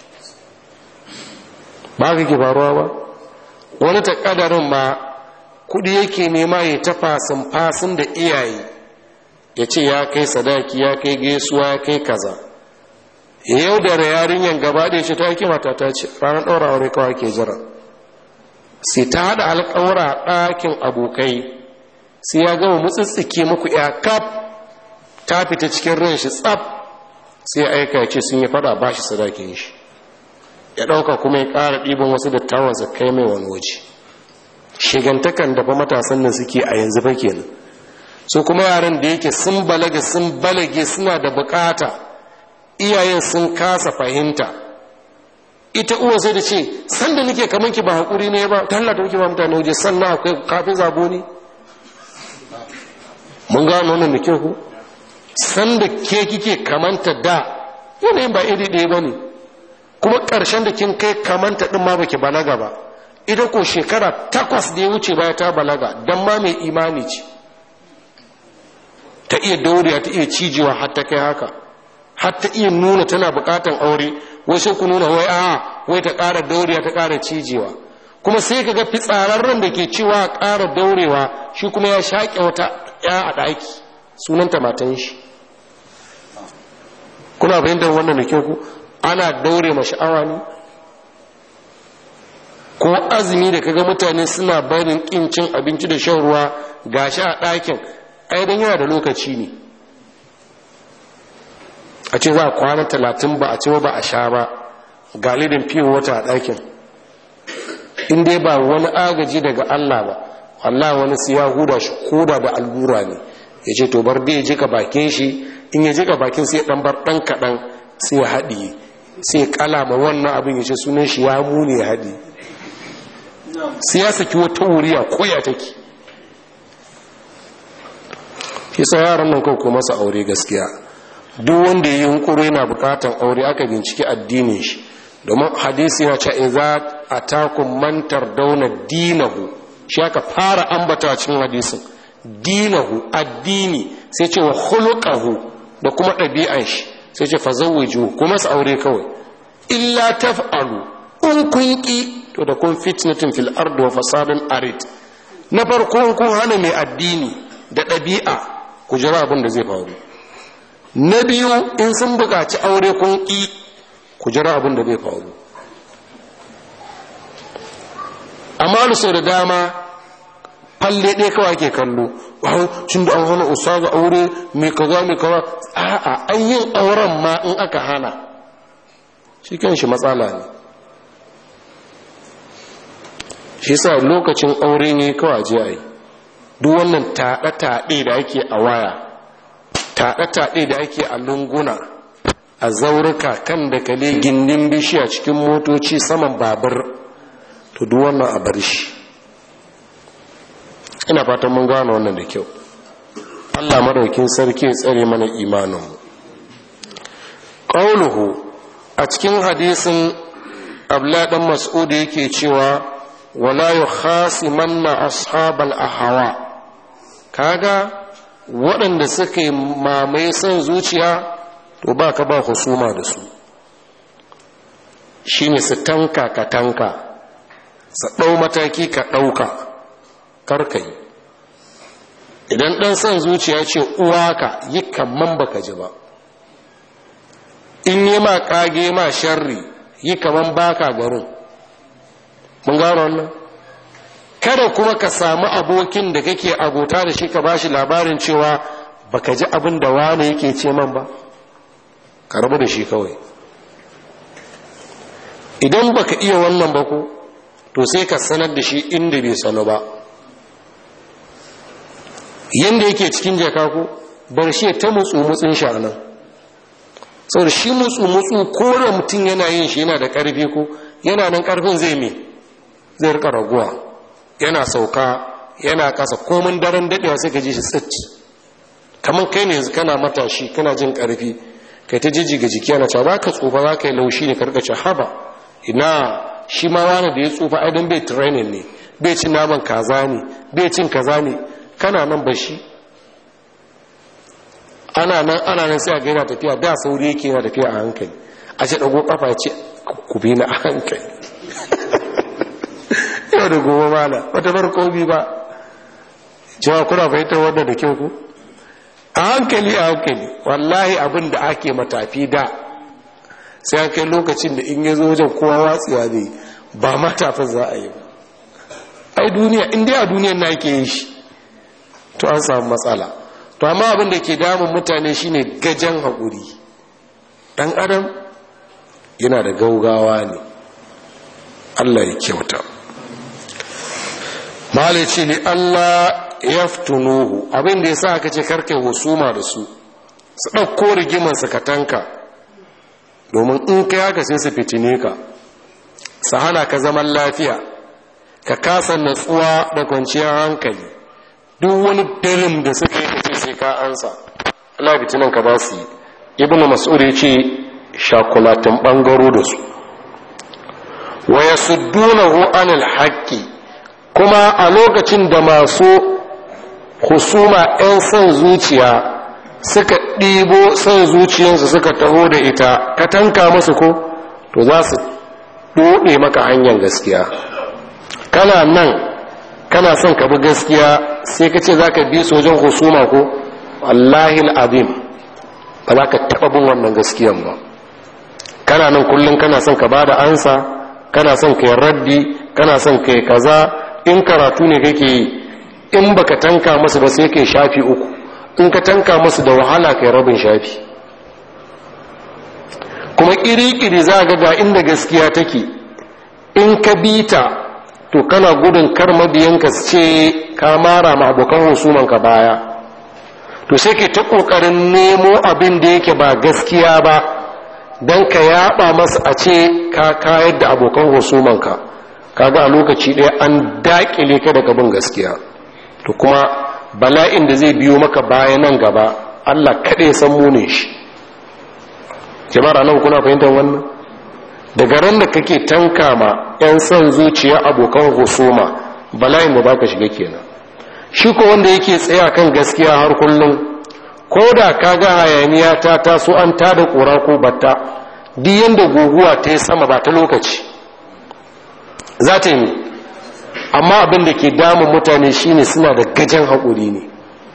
Ba ka ke faruwa ba? Wani takadarin ma kudi yake nema ya ta fasin fasin da iyaye, ya ce ya kai sadaki, ya kai gaisuwa, ya kai kaza. Yau da yarinyan gaba da ya ce ta yake mata ta ce ranar ɗaura aure kawai ke jira. Sai ta haɗa alƙawura ɗakin abokai, sai ya gama mutsitsike muku ya kaf ta fita cikin ran shi tsaf, sai aika ya ce sun yi fada ba shi sadakin shi, ya ɗauka kuma ya ƙara ɗiban wasu dattawan su kai mai wani waje. Shigantakan da fa matasan nan suke a yanzu fa kenan. So kuma yaran da yake sun balage sun balage suna da bukata, iyayen sun kasa fahimta. Ita uwa sai da ce sanda nake kaman ki ba hakuri ne ba, Allah da kike ba mutane waje sannan akwai kafin zabo ne. Mun gano wannan da kyau ku? Sanda ke kike kamanta da yanayin ba iri ɗaya bane. Kuma ƙarshen da kin kai kamanta din ma baki balaga ba. Ita ko shekara takwas da ya wuce baya ta balaga, dan ma mai imani ce. Ta iya dauriya, ta iya cijewa har ta kai haka, har ta iya nuna tana bukatan aure, wai sai ku nuna wai a wai ta ƙara dauriya ta ƙara cijewa. Kuma sai ka ga fitsararren da ke cewa ƙara daurewa shi kuma ya shaƙe wata ya a ɗaki, sunanta matan shi. Kuna fahimtar wannan da kyau ku? Ana daure ma sha'awa ne? Ko azumi da kaga mutane suna barin ƙin cin abinci da shan ruwa gashi a ɗakin, ai dan yana da lokaci ne. a ce za a kwana talatin ba a ci ba a sha ba galibin fiye wata a ɗakin in dai ba wani agaji daga Allah ba Allah wani su ya huda shi koda da allura ne ya ce to bar da ya jika bakin shi in ya jika bakin sai ɗan bar ɗan kaɗan sai ya haɗiye sai ya kalama wannan abin ya ce sunan shi ya muni ya haɗi sai ya saki wata wuriya koya take kisa yaran nan kawai masa aure gaskiya duk wanda ya yi hunkuru yana bukatan aure aka binciki addinin shi domin hadisi ya ce idza atakum man tardawna dinahu shi aka fara ambata cikin hadisin dinahu addini sai ce wa khuluquhu da kuma ɗabi'an shi sai ce fazawwiju kuma su aure kawai illa taf'alu in kun ki to da kun fitnatin fil ardi wa fasadun arid na farko kun hana mai addini da ɗabi'a ku jira abin da zai faru na biyu in sun buƙaci aure kun ki ku jira abin da zai faru amma sau da dama falle ɗaya kawai ke kallo wahau cin da an hana usaga aure mai kaza mai kaza a'a an yin auren ma in aka hana shi kan shi matsala ne shi sa lokacin aure ne kawai je a yi duk wannan taɗe-taɗe da ake a waya taɗe-taɗe da ake a lunguna a zaurika kan da kale gindin bishiya cikin motoci saman babur to duk wannan a bar shi ina fatan mun gano wannan da kyau Allah madaukin sarki ya tsare mana imaninmu qauluhu a cikin hadisin Abdullah dan Mas'ud yake cewa wala yukhasimanna ashabal ahwa kaga waɗanda suka yi mamaye son zuciya to ba ka ba husuma da su shine su tanka ka tanka su ɗau mataki ka ɗauka karka yi idan ɗan son zuciya ce uwaka yi kaman baka ji ba in yi ma ƙage ma sharri yi kaman baka garin mun gano wannan kada kuma ka samu abokin da kake abota da shi ka bashi labarin cewa baka ji abin da wani yake ce man ba ka rabu da shi kawai idan baka iya wannan ba ko to sai ka sanar da shi inda bai sanu ba yanda yake cikin jaka ko bar shi ta mutsu mutsin shi anan saboda shi mutsu mutsu ko da mutum yana yin shi yana da karfi ko yana nan karfin zai me zai rika raguwa yana sauka yana kasa komin daren dadewa sai ka ji shi tsit kamar kai ne yanzu kana matashi kana jin karfi kai ta jijjiga jiki yana cewa baka tsufa za ka yi laushi ne karka ce haba ina shi ma wani da ya tsufa aidan bai training ne bai cin naman kaza ne bai cin kaza ne kana nan ba shi ana nan ana nan sai a ga yana tafiya da sauri yake yana tafiya a hankali a ce dago kafa ce ku bi na a hankali yau da gobe mala wata farko bi ba cewa kuna fahimtar wannan da kyau ku a hankali a hankali wallahi abin da ake matafi da sai an kai lokacin da in ya zo wajen kowa watsiya zai ba matafin za a yi ba ai duniya in dai a duniyan na ke yi shi to an samu matsala to amma abin da ke damun mutane shine gajen haƙuri ɗan adam yana da gaugawa ne Allah ya kyauta malai ce ne Allah ya fitunuhu abin da ya sa aka ce karkai husuma da su su ɗauko rigimansa ka tanka domin in ka yaka sai su fitine ka su hana ka zaman lafiya ka kasa natsuwa da kwanciyar hankali duk wani darin da suka yi kace sai ka ansa Allah fitinan ka ba su yi ibnu mas'ud ya ce shakulatin bangaro da su wa yasuddunahu anil haqqi kuma a lokacin da masu husuma 'yan son zuciya suka ɗibo son zuciyarsu suka taho da ita ka tanka musu ko to za su ɗoɗe maka hanyar gaskiya kana nan kana son ka bi gaskiya sai ka ce za ka bi sojan husuma ko wallahi al'azim ba za ka taɓa bin wannan gaskiyan ba kana nan kullum kana son ka ba da ansa kana son ka yi raddi kana son ka yi kaza in karatu ne kake yi in baka tanka musu ba sai kai shafi uku in ka tanka musu da wahala kai rabin shafi kuma ƙiri-ƙiri za ga ga inda gaskiya take, in ka bi ta to kana gudun kar mabiyanka su ce ka mara ma abokan husumanka baya, to sai ke ta ƙoƙarin nemo abin da yake ba gaskiya ba don ka yaɓa masa a ce ka kayar da abokan husumanka, kaga a lokaci ɗaya an daƙile ka daga bin gaskiya. To kuma bala'in da zai biyo maka baya nan gaba Allah kaɗai san munin shi. Jama'ar nan kuna fahimtar wannan? Daga ran da kake tanka ma 'yan son zuciya abokan husuma, bala'in da baka shiga kenan. Shi ko wanda yake tsaya kan gaskiya har kullum, ko da kaga hayaniya ta taso an tada ƙura ko batta, duk yanda guguwa ta yi sama ba ta lokaci za ta yi. Amma abin da ke damun mutane shine suna da gajen haƙuri ne.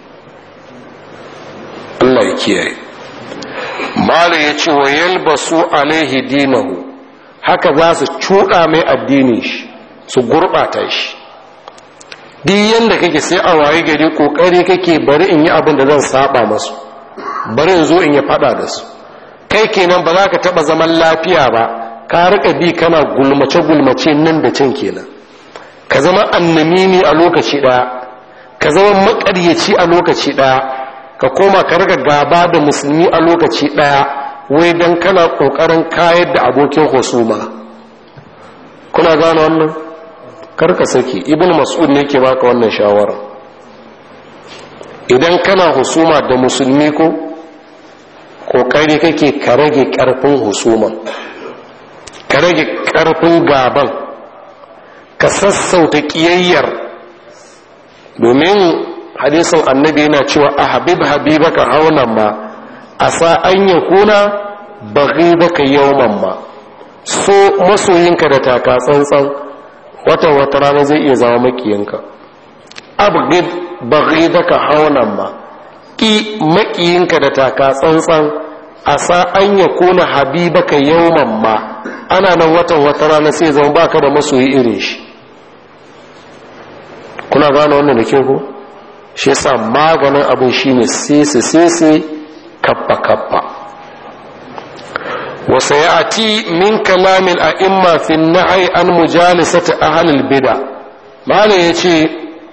Allah ya kiyaye. Malu ya ce wa yalbasu alaihi dinahu, haka za su cuɗa mai addinin shi, su gurɓata shi. Duk yanda kake sai a waye gari ƙoƙari kake bari in yi abin da zan saba masu, bari in zo in yi faɗa da su. Kai kenan ba za ka taɓa zaman lafiya ba, ka riƙa bi kana gulmace-gulmace nan da can kenan. Ka zama annamimi a lokaci ɗaya, ka zama maƙaryaci a lokaci ɗaya, ka koma ka riga gaba da musulmi a lokaci ɗaya, wai don kana ƙoƙarin kayar da abokin husuma. Kuna gane wannan? Karka saki. Ibn Mas'ud ne ke baka wannan shawara. Idan kana husuma da musulmi ko ƙoƙari kake ka rage ƙarfin husuma, ka rage ƙarfin gaban, ka sassauta ƙiyayyar, domin hadisin annabi yana cewa a habib habibaka haunan ma a sa an yi kuna baghidaka yawman ma, so masoyinka da taka tsantsan wata wata rana zai iya zama makiyinka. Abghid baghidaka haunan ma, ki makiyinka da taka tsantsan a sa an yi kuna habibaka yawman ma, ana nan watan wata rana sai zama baka da masoyi irin shi. Kuna gane wannan da ke ku? Shi yasa maganin abin shine sese sese kappa kappa. Wa sayati min kalamil a'imma fi an-nahy an mujalisati ahli al-bid'a. Malam yace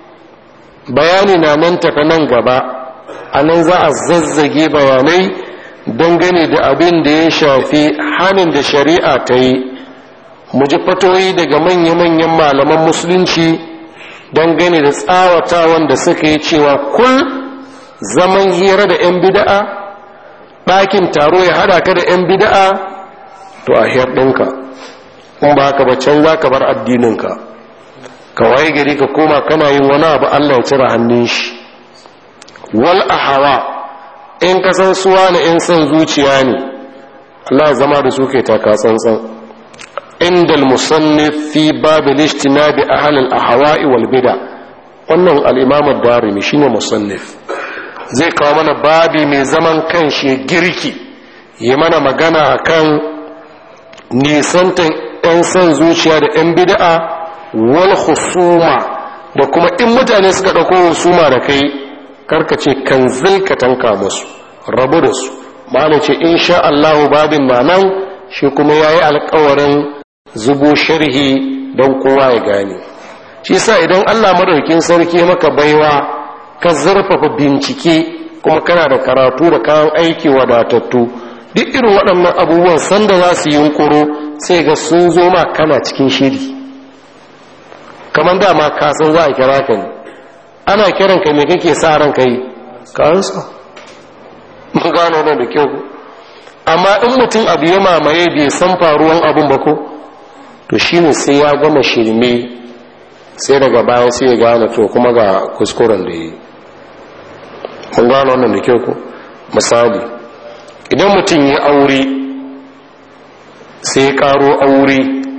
bayani na nan tafi nan gaba, anan za a zazzage bayanai dangane da abin da ya shafi hanin da shari'a ta yi. Mu ji fatoyi daga manya-manyan malaman musulunci dangane da tsawatawan da suka yi cewa kul zaman hira da 'yan bida'a, ɗakin taro ya hada ka da 'yan bida'a, to a hiyar ɗinka, in ba ka baccan za ka bar addininka, ka waye gari ka koma kana yin wani abu Allah ya cire hannun shi. Wal a hawa, in ka san suwa na 'yan son zuciya ne, Allah ya zama da su ke taka tsantsan. عند المصنف في باب الاجتناب أهل الأهواء والبدع. wannan al-imam ad-darimi shine musannif, zai kawo mana babi mai zaman kanshi girki, yi mana magana akan nisantan yan san zuciya da yan bid'a wal husuma, da kuma in mutane suka dauko husuma da kai karkace kan zilka tanka musu, rabu da su. ma'ana ce insha Allah babin na nan, shi kuma yayi alƙawarin zubo sharhi don kowa ya gane. Shi sa idan Allah madaukin sarki maka baiwa, ka zarfafa bincike, kuma kana da karatu da kayan aiki wadatattu, duk irin waɗannan abubuwan sanda za su yunkuro sai ga sun zo ma kana cikin shiri, kamar dama ka san za a kira ka ne, ana kiran ka me kake sa ran kai ka ansa. mun gano nan da kyau. Amma in mutum abu ya mamaye bai san faruwan abun ba ko, to shi ne sai ya gama shirme, sai daga baya sai ya gane to kuma ga kuskuren da yi. mun gano wannan da kyau ku. Misali, idan mutum ya aure sai ya karo aure,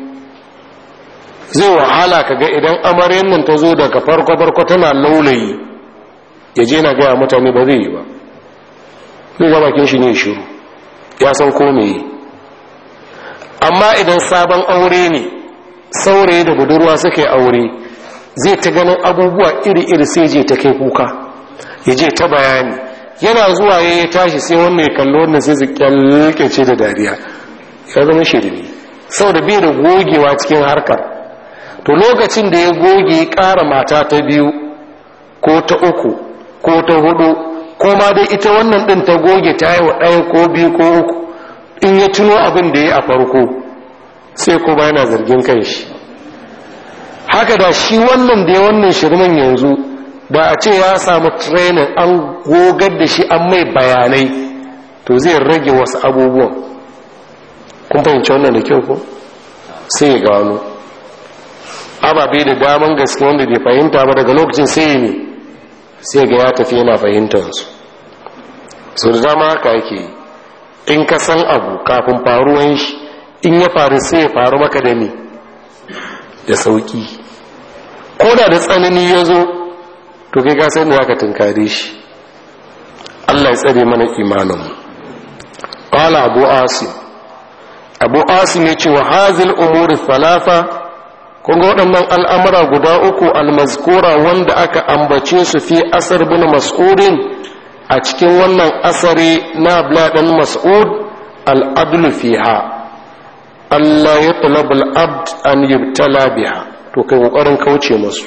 zai wahala kaga idan amaryan nan ta zo daga farko-farko tana laulayi ya je na gaya mutane, ba zai yi ba. zai ga bakin shi ne shiru, ya san ko me yi. Amma idan sabon aure ne, saurayi da budurwa suka yi aure, zai ta ganin abubuwa iri-iri sai je ta kai kuka, ya je ta bayani, yana zuwa ya yi tashi sai wannan ya kalli wannan sai su kyalkece da dariya, ya zama shirme saboda bai da gogewa cikin harkar. To lokacin da ya goge ya ƙara mata ta biyu ko ta uku ko ta hudu ko ma dai ita wannan ɗin ta goge ta yi wa ɗaya ko biyu ko uku, in ya tuno abin da ya yi a farko sai kuma yana zargin kan shi. Haka da shi wannan da ya wannan shirman yanzu da a ce ya samu training an gogar da shi an mai bayanai to zai rage wasu abubuwan. Kun fahimci wannan da kyau ko? Sai ya gano ababe da daman gaske wanda bai fahimta ba daga lokacin sai ne sai ga ya tafi yana fahimtansu. So da dama haka yake in ka san abu kafin faruwan shi in ya faru sai ya faru maka da ne da sauki. Ko da da tsanani ya zo to kai ka san da zaka tunkare shi. Allah ya tsare mana imanin. Qala Abu Asim Abu Asim ya ce wa hazil umuri thalatha, kun ga waɗannan al'amura guda uku almazkura wanda aka ambace su fi asar bin mas'udin a cikin wannan asari na abladan mas'ud al'adlu fiha Allah ya talabal abd an yubtala biha, to kai kokarin kauce musu.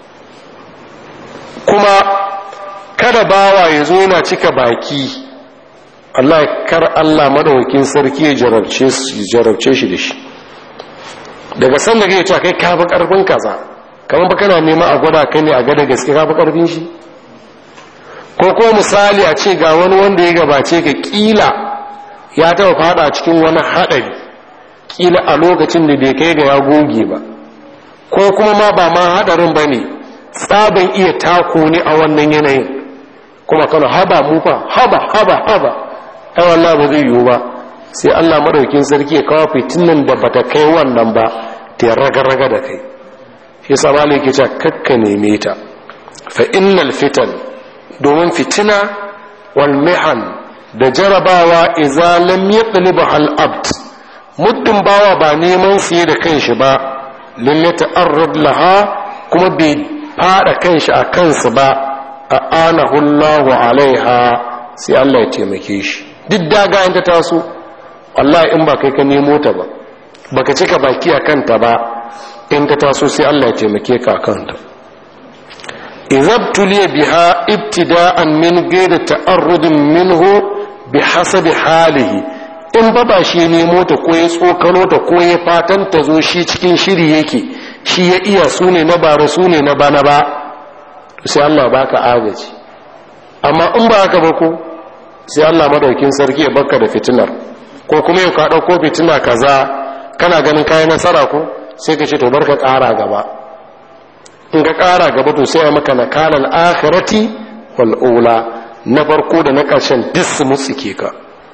Kuma kada bawa ya zo yana cika baki Allah kar Allah madawakin sarki ya jarabce jarabce shi da shi. Daga san da kai kai ka fi karfin kaza kamar ba kana nema a gwada kai ne a gada gaske ka fi karfin shi. Ko ko misali a ce ga wani wanda ya gabace ka kila ya taba fada cikin wani hadari kila a lokacin da bai kai ga ya goge ba, ko kuma ma ba ma hadarin bane tsaban iya tako ne a wannan yanayin kuma kana haba mu fa haba haba haba ai wallahi ba zai yiwu ba, sai Allah madaukin sarki ya kawo fitinan da bata kai wannan ba ta raga-raga da kai. Shi sa malai yake cewa kakka neme ta fa innal fitan, domin fitina wal mihan da jarabawa idza lam yatlibha al abd, muddin bawa ba neman su da kanshi ba lam yata'arrad laha kuma bai fada kanshi a kansu ba a'anahu Allahu alaiha, sai Allah ya taimake shi. Duk daga in ta taso wallahi in ba kai ka nemo ta ba baka cika baki a kanta ba, in ta taso sai Allah ya taimake ka kanta. izabtuliya biha ibtida'an min ghayri ta'arrudin minhu bihasabi halihi, in ba ba shi nemo ta ko ya tsokano ta ko ya fatan ta zo shi cikin shiri yake shi ya iya sune na bara sune na bana ba, to sai Allah baka agaji. Amma in ba haka ba ko sai Allah madaukin sarki ya baka da fitinar, ko kuma ya ka dauko fitina kaza kana ganin kai nasara ko sai ka ce to barka ƙara gaba. In ka ƙara gaba to sai ya maka nakalal akhirati wal ula, na farko da na ƙarshen duk su mutsike ka.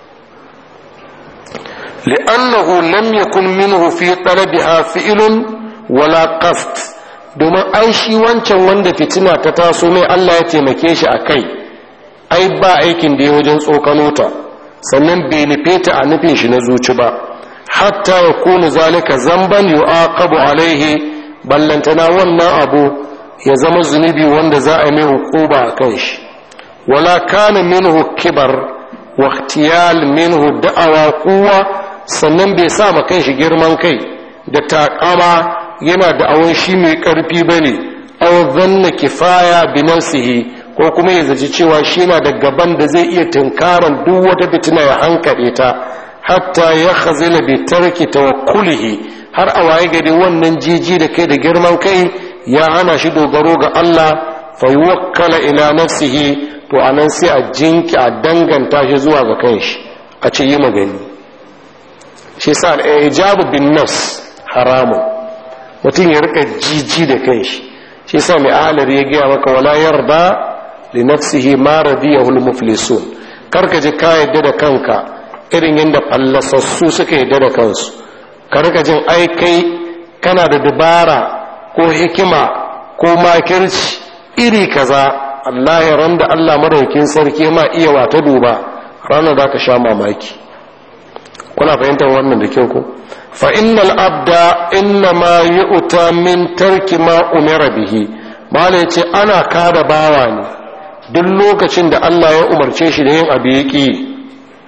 li'annahu lam yakun minhu fi talabiha fi'lun wala qasd, domin ai shi wancan wanda fitina ta taso mai Allah ya taimake shi akai ai ba aikin da ya wajen tsokano ta, sannan bai nufe ta a nufin shi na zuci ba, hatta ya kunu zalika zamban yu'aqabu alaihi, ballantana wannan abu ya zama zunubi wanda za a yi mai hukuba a kan shi. Wala kana minhu kibar wa ikhtiyal minhu da'awa quwwa, sannan bai sa ma kan shi girman kai da takama yana da'awan shi mai karfi bane, aw dhanna kifaya bi nafsihi, ko kuma ya zaci cewa shi na da gaban da zai iya tunkaran duk wata fitina ya hankale ta, hatta ya khazila bi tarki tawakkulihi, har a waye gari wannan jiji da kai da girman kai ya hana shi dogaro ga Allah, fa yuwakkala ila nafsihi, to anan sai a jinki a danganta shi zuwa ga kanshi a ce yi magani. Shi sa al-ijabu bin nafs haramun, mutum ya rika jiji da kanshi. Shi sa mai ahalar ya gaya maka wala yarda li nafsihi ma radiyahu al-muflisun, karka ji ka yadda da kanka irin yadda fallasassu suka yadda da kansu, karka jin ai kai kana da dabara ko hikima ko makirci iri kaza. Allah ya randa Allah madaukin sarki ma iya wata duba ranar da ka sha mamaki. Kuna fahimtar wannan da kyau ko? Fa innal abda innama yu'ta min tarki ma umira bihi, malai ce ana kada bawa ne duk lokacin da Allah ya umarce shi da yin abu yaki,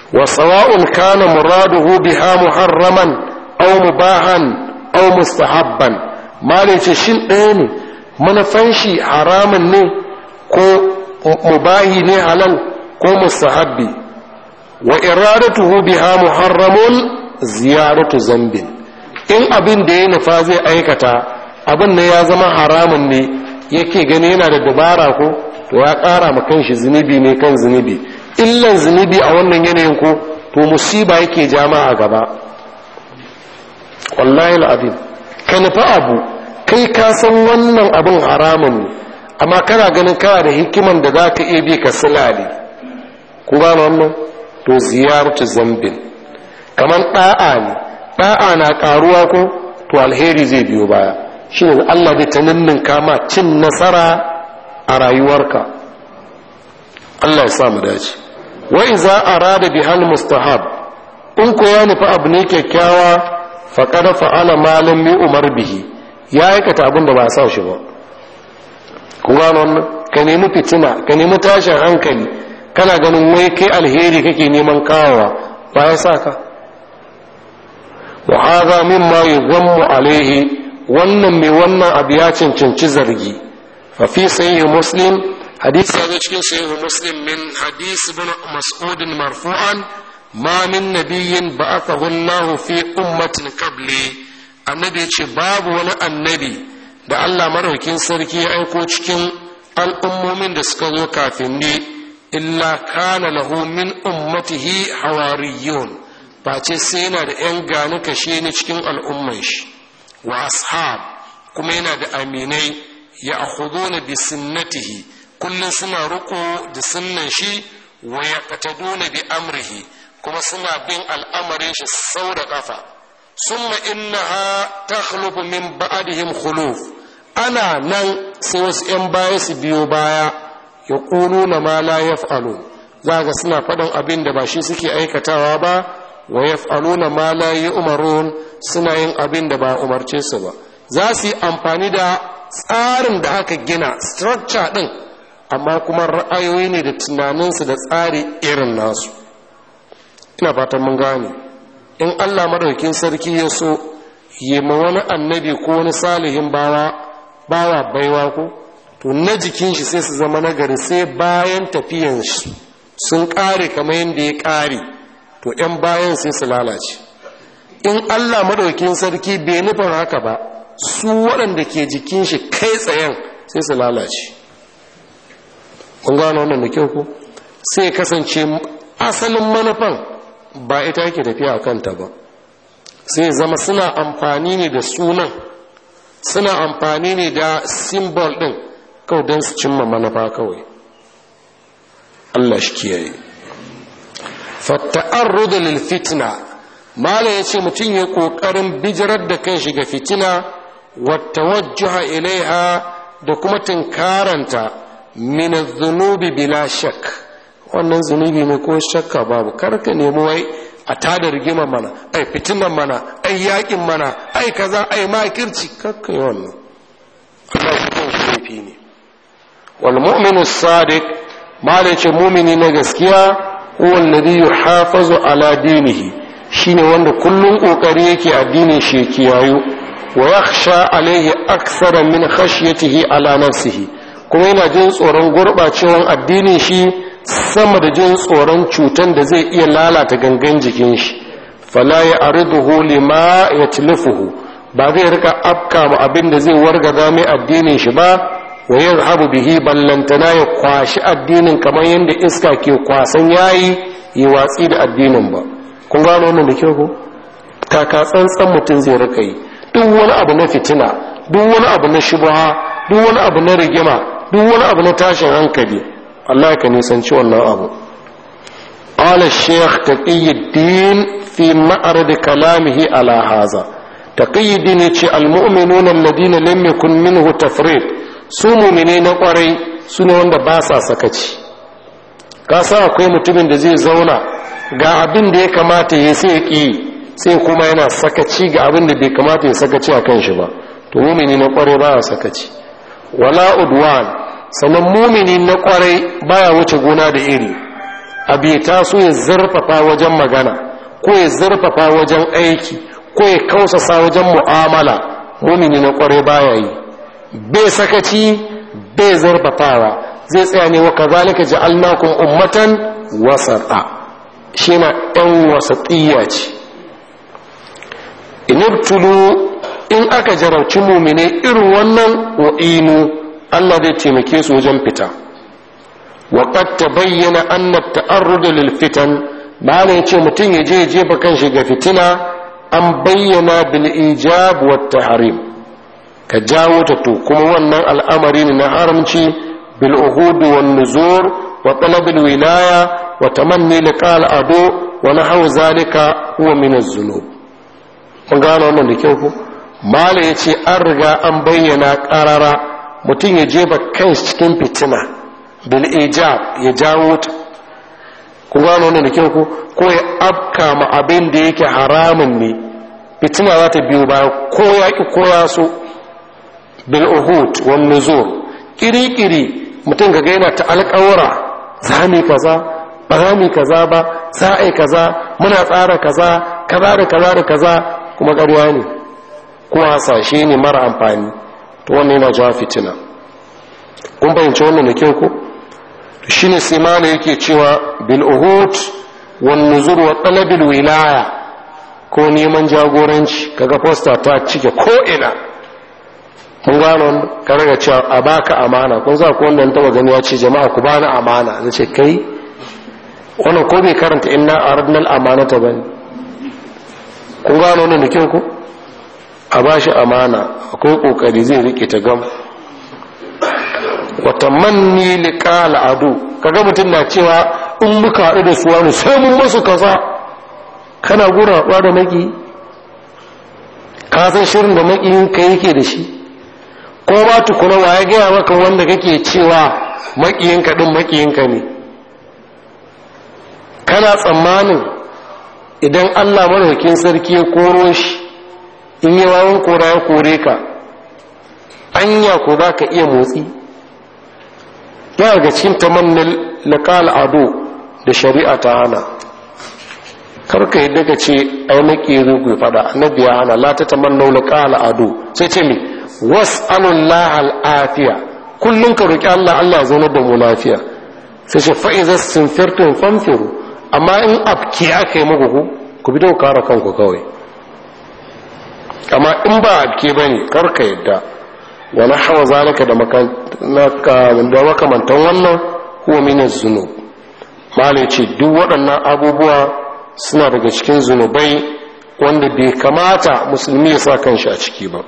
wa sawa'un kana muraduhu biha muharraman aw mubahan aw mustahabban malai ce shin ɗaya ne manufan shi haramun ne ko mubahi ne halal ko mustahabbi wa iradatuhu biha muharramun ziyaratu zambin in abin da ya nufa zai aikata abin da ya zama haramun ne yake gani yana da dabara ko to ya ƙara ma kanshi zunubi ne kan zunubi illan zunubi a wannan yanayin ko to musiba yake jama'a gaba wallahi al'azim ka nufa abu kai ka san wannan abin haramun ne amma kana ganin kana da hikiman da za ka iya bi ka silale ku gano wannan to ziyartu zambin kamar ɗa'a ne ɗa'a na ƙaruwa ko to alheri zai biyo baya shi ne Allah zai ta ninnin kama cin nasara a rayuwarka Allah ya sa mu dace wa iza arada bihal mustahab in ko ya nufi abu ne kyakkyawa faqad fa'ala ma lam yu'mar bihi ya aikata abin da ba a sa shi ba ku gano wannan ka nemi fitina ka nemi tashin hankali kana ganin wai kai alheri kake neman kawowa ba ya sa ka wa hadha mimma yuzammu alaihi wannan mai wannan abu ya cancanci zargi fa fi sahih muslim hadisi ya cikin sahih muslim min hadis ibn mas'ud marfu'an ma min nabiyyin ba'athahu Allah fi ummatin qabli annabi ce babu wani annabi da Allah maraukin sarki ya aiko cikin al'ummomin da suka zo kafin ne illa kana lahu min ummatihi hawariyun face sai yana da ‘yan gani kashe ni cikin al'umman shi wa ashab kuma yana da aminai ya ahudu na bi sunnatihi kullum suna riko da sunnan shi wa ya kataduna bi amrihi kuma suna bin al'amarin shi sau da ƙafa summa innaha takhlufu min ba'dihim khuluf ana nan sai wasu ‘yan baya su biyo baya ya ƙunu na ma la yaf'alu za ga suna faɗin abin da ba shi suke aikatawa ba wa yaf'aluna ma la yu'marun suna yin abin da ba umarce su ba za su yi amfani da tsarin da aka gina structure din amma kuma ra'ayoyi ne da tunaninsu da tsari irin nasu ina fatan mun gane in Allah madaukakin sarki ya so yi ma wani annabi ko wani salihin bawa bawa baiwa ko to na jikin shi sai su zama nagari sai bayan tafiyan shi sun kare kamar yadda ya kare to ‘yan bayan sai su lalace in Allah madaukin sarki bai nufin haka ba su waɗanda ke jikin shi kai tsayen sai su lalace kun gano wannan da kyau ko sai kasance asalin manufan ba ita yake tafiya a kanta ba sai zama suna amfani ne da sunan suna amfani ne da simbol ɗin kawai don su cimma manufa kawai Allah shi kiyaye fatta'arrudu lil fitna mala yace mutun ya kokarin bijirar da kanshi ga fitina wa tawajjuha ilaiha da kuma tinkaranta min adh-dhunubi bila shak wannan zunubi ne ko shakka babu karka nemi wai a tada rigima mana ai fitinan mana ai yakin mana ai kaza ai makirci kakka yi wannan Allah ya shi ne wal mu'minu as-sadiq mala yace mu'mini na gaskiya huwa alladhi yuhafazu ala dinihi shine wanda kullun kokari yake addinin shi kiyayo wa yakhsha alaihi akthara min khashyatihi ala nafsihi kuma yana jin tsoron gurbacewan addinin shi sama da jin tsoron cutan da zai iya lalata gangan jikin shi fala ya'riduhu lima yatlifuhu ba zai rika afka ma abin da zai wargaza mai addinin shi ba wa yadhhabu bihi ballantana ya kwashi addinin kamar yadda iska ke kwasan yayi yi watsi da addinin ba kun gano wannan da kyau ko kaka tsantsan mutum zai rika yi duk wani abu na fitina duk wani abu na shubha duk wani abu na rigima duk wani abu na tashin hankali Allah ka nisanci wannan abu qala shaykh taqiyuddin fi ma'rad kalamihi ala hadha taqiyuddin yace almu'minuna alladhina lam yakun minhu tafrid su mu'mine na kwarai su ne wanda ba sa sakaci ka sa akwai mutumin da zai zauna ga abin da ya kamata ya sai ki sai kuma yana sakaci ga abin da bai kamata ya sakaci a kan shi ba to mu'mini na kwarai ba ya sakaci wala udwan sannan mumini na kwarai baya wuce gona da iri abi ta so ya zurfafa wajen magana ko ya zurfafa wajen aiki ko ya kausasa wajen mu'amala, mumini na kware baya yi, bai sakaci bai zurfafawa, zai tsaya ne wa kazalika ja'alnakum ummatan wasata, shi na ɗan wasatiyya ce. inibtulu in aka jarabci mumine irin wannan wa'inu Allah zai taimake su wajen fita. wa qad tabayyana anna at-ta'arrud lil fitan, bala yace mutun ya je jefa kanshi ga fitina, an bayyana bil ijab wat tahrim, ka jawo ta to kuma wannan al'amari ne na haramci, bil uhud wan nuzur wa talab al wilaya wa tamanni liqa al adu wa nahwu zalika huwa min az-zunub. mun gano wannan da kyau ko mala yace an riga an bayyana qarara mutun ya jefa kanshi cikin fitina bil ijab, ya jawo ta, ku gano wannan da kyau ko ko ya afka ma abin da yake haramun ne, fitina za ta biyo baya ko ya ki ko ya so, bil uhud wan nuzur, kiri-kiri mutum ga gaina ta alƙawara, za mu kaza ba za mu kaza ba, za a yi kaza, muna tsara kaza kaza da kaza da kaza, kuma ƙarya ne ko hasashe ne mara amfani, to wannan yana jawo fitina. kun bayyance wannan da kyau ko shi ne sai mana yake cewa bil uhud wan nuzur wa talab al wilaya, ko neman jagoranci kaga poster ta cike ko ina, kun gano ka raga cewa a baka amana. kun za ku wannan taba gani ya ce jama'a ku bani amana, zai ce kai wannan ko bai karanta inna aradna al amanata bane. kun gano wannan da kyau ko a bashi amana akwai kokari zai rike ta gam. wata manni liƙa al'adu, kaga mutum na cewa in muka haɗu da su wani sai mun masu kaza, kana gurawa da maki, ka san shirin da makiyin ka yake da shi, ko ba tukuna wa ya gaya maka wanda kake cewa makiyinka ɗin makiyinka ne. kana tsammanin idan Allah madaukakin sarki ya koro shi, in yi wawan kora ya kore ka, anya ko za ka iya motsi? ya ga cikin tamannin laƙal ado da shari'a ta hana, karka yadda ka ce ai maki zo ku fada, annabi ya hana la ta tamannu laƙal ado, sai ce mi was'alullah al'afiya, kullum ka roki Allah Allah ya zauna da mu lafiya. sai ce fa iza sinfirtum fanfiru, amma in abki aka yi muku ku bi da kare kanku kawai, amma in ba abki bane karka yadda. wani hawa zalika da makamantan wannan huwa min zunub, malai ce duk waɗannan abubuwa suna daga cikin zunubai wanda bai kamata musulmi ya sa kanshi a ciki ba.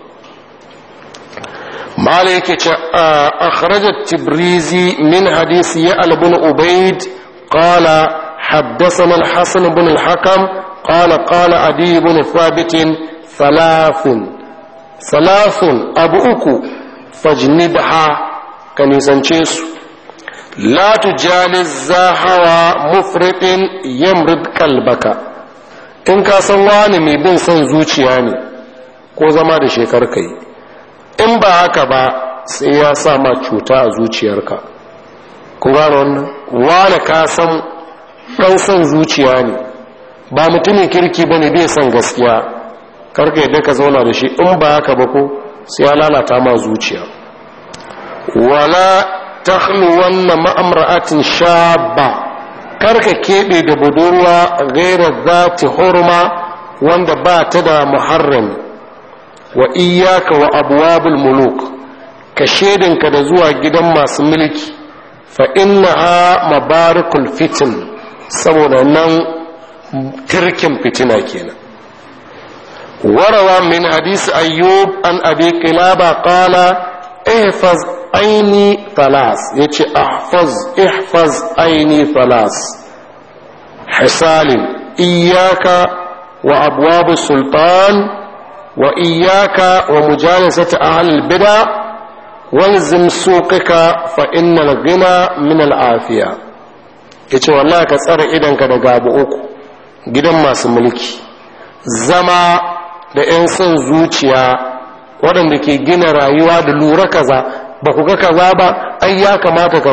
malai yake ce akhrajat tibrizi min hadisi ya albin ubaid qala haddathana al-hasan ibn al-hakam qala qala adi ibn thabit thalathun salasun abu uku fajnibha, ka nisance su. la tujaliz zahawa mufritin yamrid kalbaka, in ka san wani mai bin son zuciya ne ko zama da shekar kai, in ba haka ba sai ya sa ma cuta a zuciyarka. ku gano wannan, wani ka san ɗan son zuciya ne, ba mutumin kirki bane, bai son gaskiya, karka yadda ka zauna da shi, in ba haka ba ko sai ya lalata ma zuciya. wala takhluwanna ma'amra'atin shabba, karka kebe da budurwa gaira zati hurma, wanda ba ta da muharram. wa iyyaka wa abwabul muluk, ka shedinka da zuwa gidan masu mulki, fa innaha mabarikul fitin, saboda nan tirkin fitina kenan. وروى من حديث أيوب عن أبي قلابة قال احفظ عيني ثلاث، يتي احفظ احفظ عيني ثلاث حصال إياك وأبواب السلطان، وإياك ومجالسة أهل البدع، والزم سوقك فإن الغنى من العافية. يتي والله كسر إذن كدقاب أوكو جدا ما سملكي zama da 'yan son zuciya waɗanda ke gina rayuwa da lura kaza, ba ku ga kaza ba ai ya kamata kaza,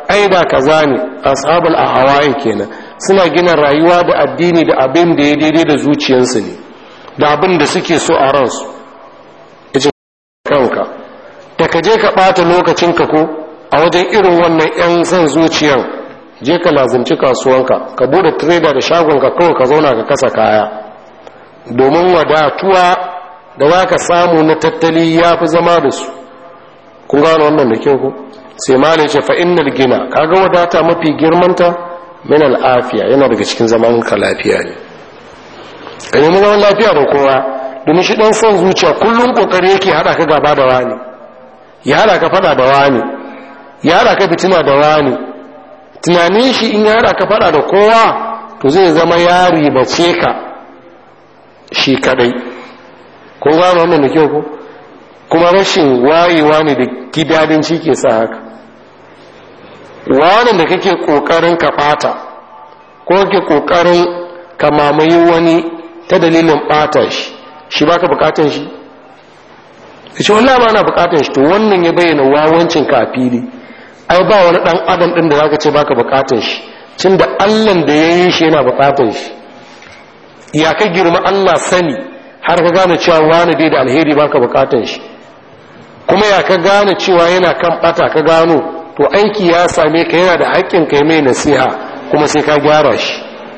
ai da kaza ne. Ashabul ahwa'i kenan, suna gina rayuwa da addini da abin da ya daidai da zuciyarsu ne, da abin da suke so a ransu. Ije kanka da ka je ka ɓata lokacinka ko a wajen irin wannan 'yan son zuciyan, je ka lazimci kasuwanka, ka bude trader da shagonka kawai ka zauna ka kasa kaya, domin wadatuwa da za ka samu na tattali ya fi zama da su. kun gano wannan da kyau ko? Sai malai ce fa innal gina, kaga wadata mafi girmanta min al'afiya, yana daga cikin zaman ka lafiya ne. ka nemi zaman lafiya da kowa, domin shi dan son zuciya kullum kokari yake hada ka gaba da wani, ya hada ka fada da wani, ya hada ka fitina da wani. Tunanin shi in ya hada ka fada da kowa to zai zama ya ribace ka shi kadai. kun gano wannan da kyau ko? kuma rashin wayewa ne da gidadin shi ke sa haka. wani da kake kokarin ka bata ko kake kokarin ka mamaye wani ta dalilin bata shi, shi baka bukatan shi? kace wallahi ba na bukatan shi. to wannan ya bayyana wawancin ka a fili. ai ba wani dan adam din da zaka ce baka bukatan shi, tunda Allah da yayin shi yana bukatan shi. ya ka girma Allah sani har ka gane cewa wani bai da alheri baka bukatan shi, kuma ya ka gane cewa yana kan bata ka gano, to aiki ya same ka, yana da haƙƙin kai mai nasiha kuma sai ka gyara shi.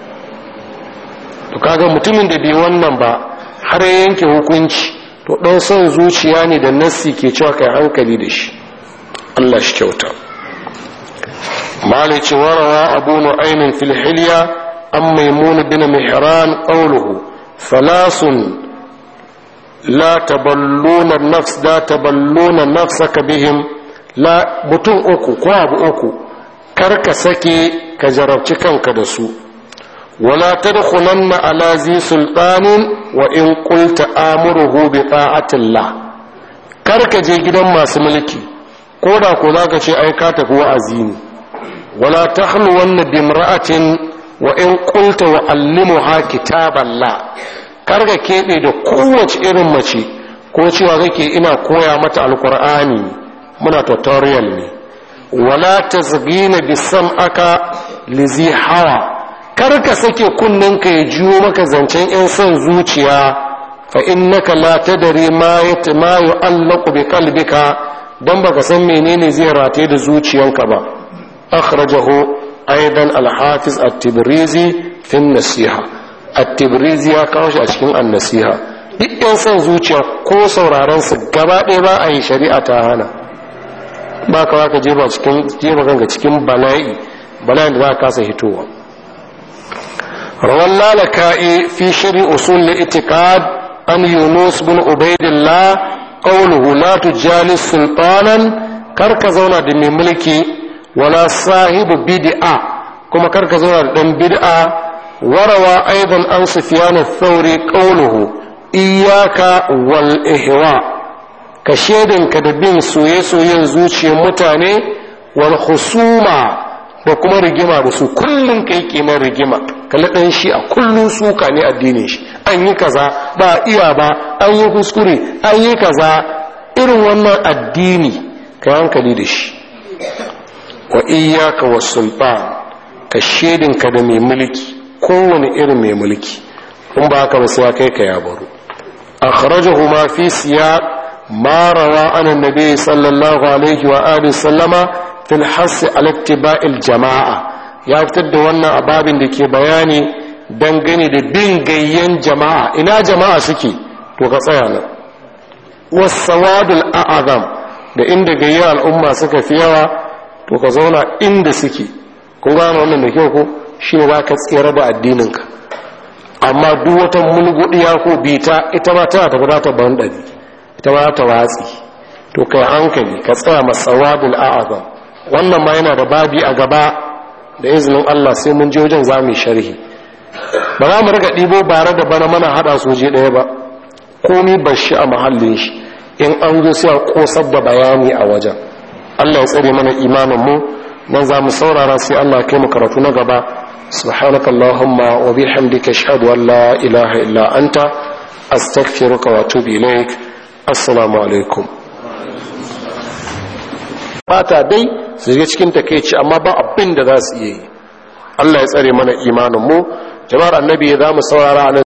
to kaga mutumin da bai wannan ba har ya yanke hukunci, to dan son zuciya ne da nassi ke cewa kai hankali da shi. Allah shi kyauta. malici warawa abu nu'aymin fil hilya an maimun bin mihran qawluhu thalathun la taballuna nafs da taballuna nafsaka bihim. la mutum uku ko abu uku karka sake ka jarabci kanka da su. wala tadkhulanna ala zi sultanin wa in qulta amuruhu bi ta'atillah. karka je gidan masu mulki ko da ko zaka ce ai ka tafi wa'azi ne. wala tahluwanna bi imra'atin wa in qulta wa allimuha kitaballah. karka kebe da kowace irin mace ko cewa kake ina koya mata alqur'ani, muna tutorial ne. wala tazgina bi sam'aka lizi hawa. karka sake kunninka ya jiwo maka zancen yan son zuciya, fa innaka la tadri ma yatma yu'allaqu bi qalbika, dan baka san menene zai rataye da zuciyanka ba. akhrajahu aidan al-hafiz at-tibrizi fi an-nasiha. at-tibrizi ya kawo shi a cikin an-nasiha. duk yan son zuciya ko sauraron su gaba ɗaya ba a yi, shari'a ta hana. ba ka waka jeba cikin jeba kanka cikin bala'i bala'in da za ka kasa hitowa. rawan lalaka'i fi shari usul al-i'tiqad an yunus bin ubaidillah qawluhu la tujalis sultanan. karka zauna da mai mulki, wala sahibu bid'a, kuma karka zauna da dan bid'a. warawa aidan an sufyan ath-thawri qawluhu iyyaka wal ihwa. ka shedinka da bin soye-soyen zuciyar mutane, wal husuma, da kuma rigima da su. kullum kai kenan rigima, kalli dan shi a kullum suka ne addinin shi. an yi kaza ba iya ba, an yi kuskure, an yi kaza. irin wannan addini ka hankali da shi. wa iyyaka was sultan, ka shedinka da mai mulki, kowane irin mai mulki. in ba haka ba sai kai ka ya baro. akhrajahu ma fi siyaq ما روى عن النبي صلى الله عليه وآله وسلم في الحث على اتباع الجماعة. يا فتد وانا أباب دكي بياني دنغني دي بنغيين جماعة. إنا جماعة سكي وقصيانا. والسواد الأعظم da inda gayya al'umma suka fi yawa, to ka zauna inda suke. kun gano wannan da kyau ko? shi ne ba ka tsere da addininka. amma duk wata mulguɗiya ko bita ita ma tana tafi da ta bandari, ita ma ta watsi. to kai hankali ka tsaya masawadul a'azam. wannan ma yana da babi a gaba da izinin Allah, sai mun je wajen zamu sharhi. ba za mu riga ɗibo bare da bana mana hada su je ɗaya ba, komi bashi a mahallin shi. in an zo sai a kosar da bayani a wajen. Allah ya tsare mana imanin mu. nan za mu saurara sai Allah kai mu karatu na gaba. subhanakallahumma wa bihamdika ashhadu an la ilaha illa anta astaghfiruka wa atubu ilaik. assalamu alaikum. fata dai su ga cikin takeici amma ba abin da za su iya yi. Allah ya tsare mana imanin mu. Jama'ar annabi za mu saurara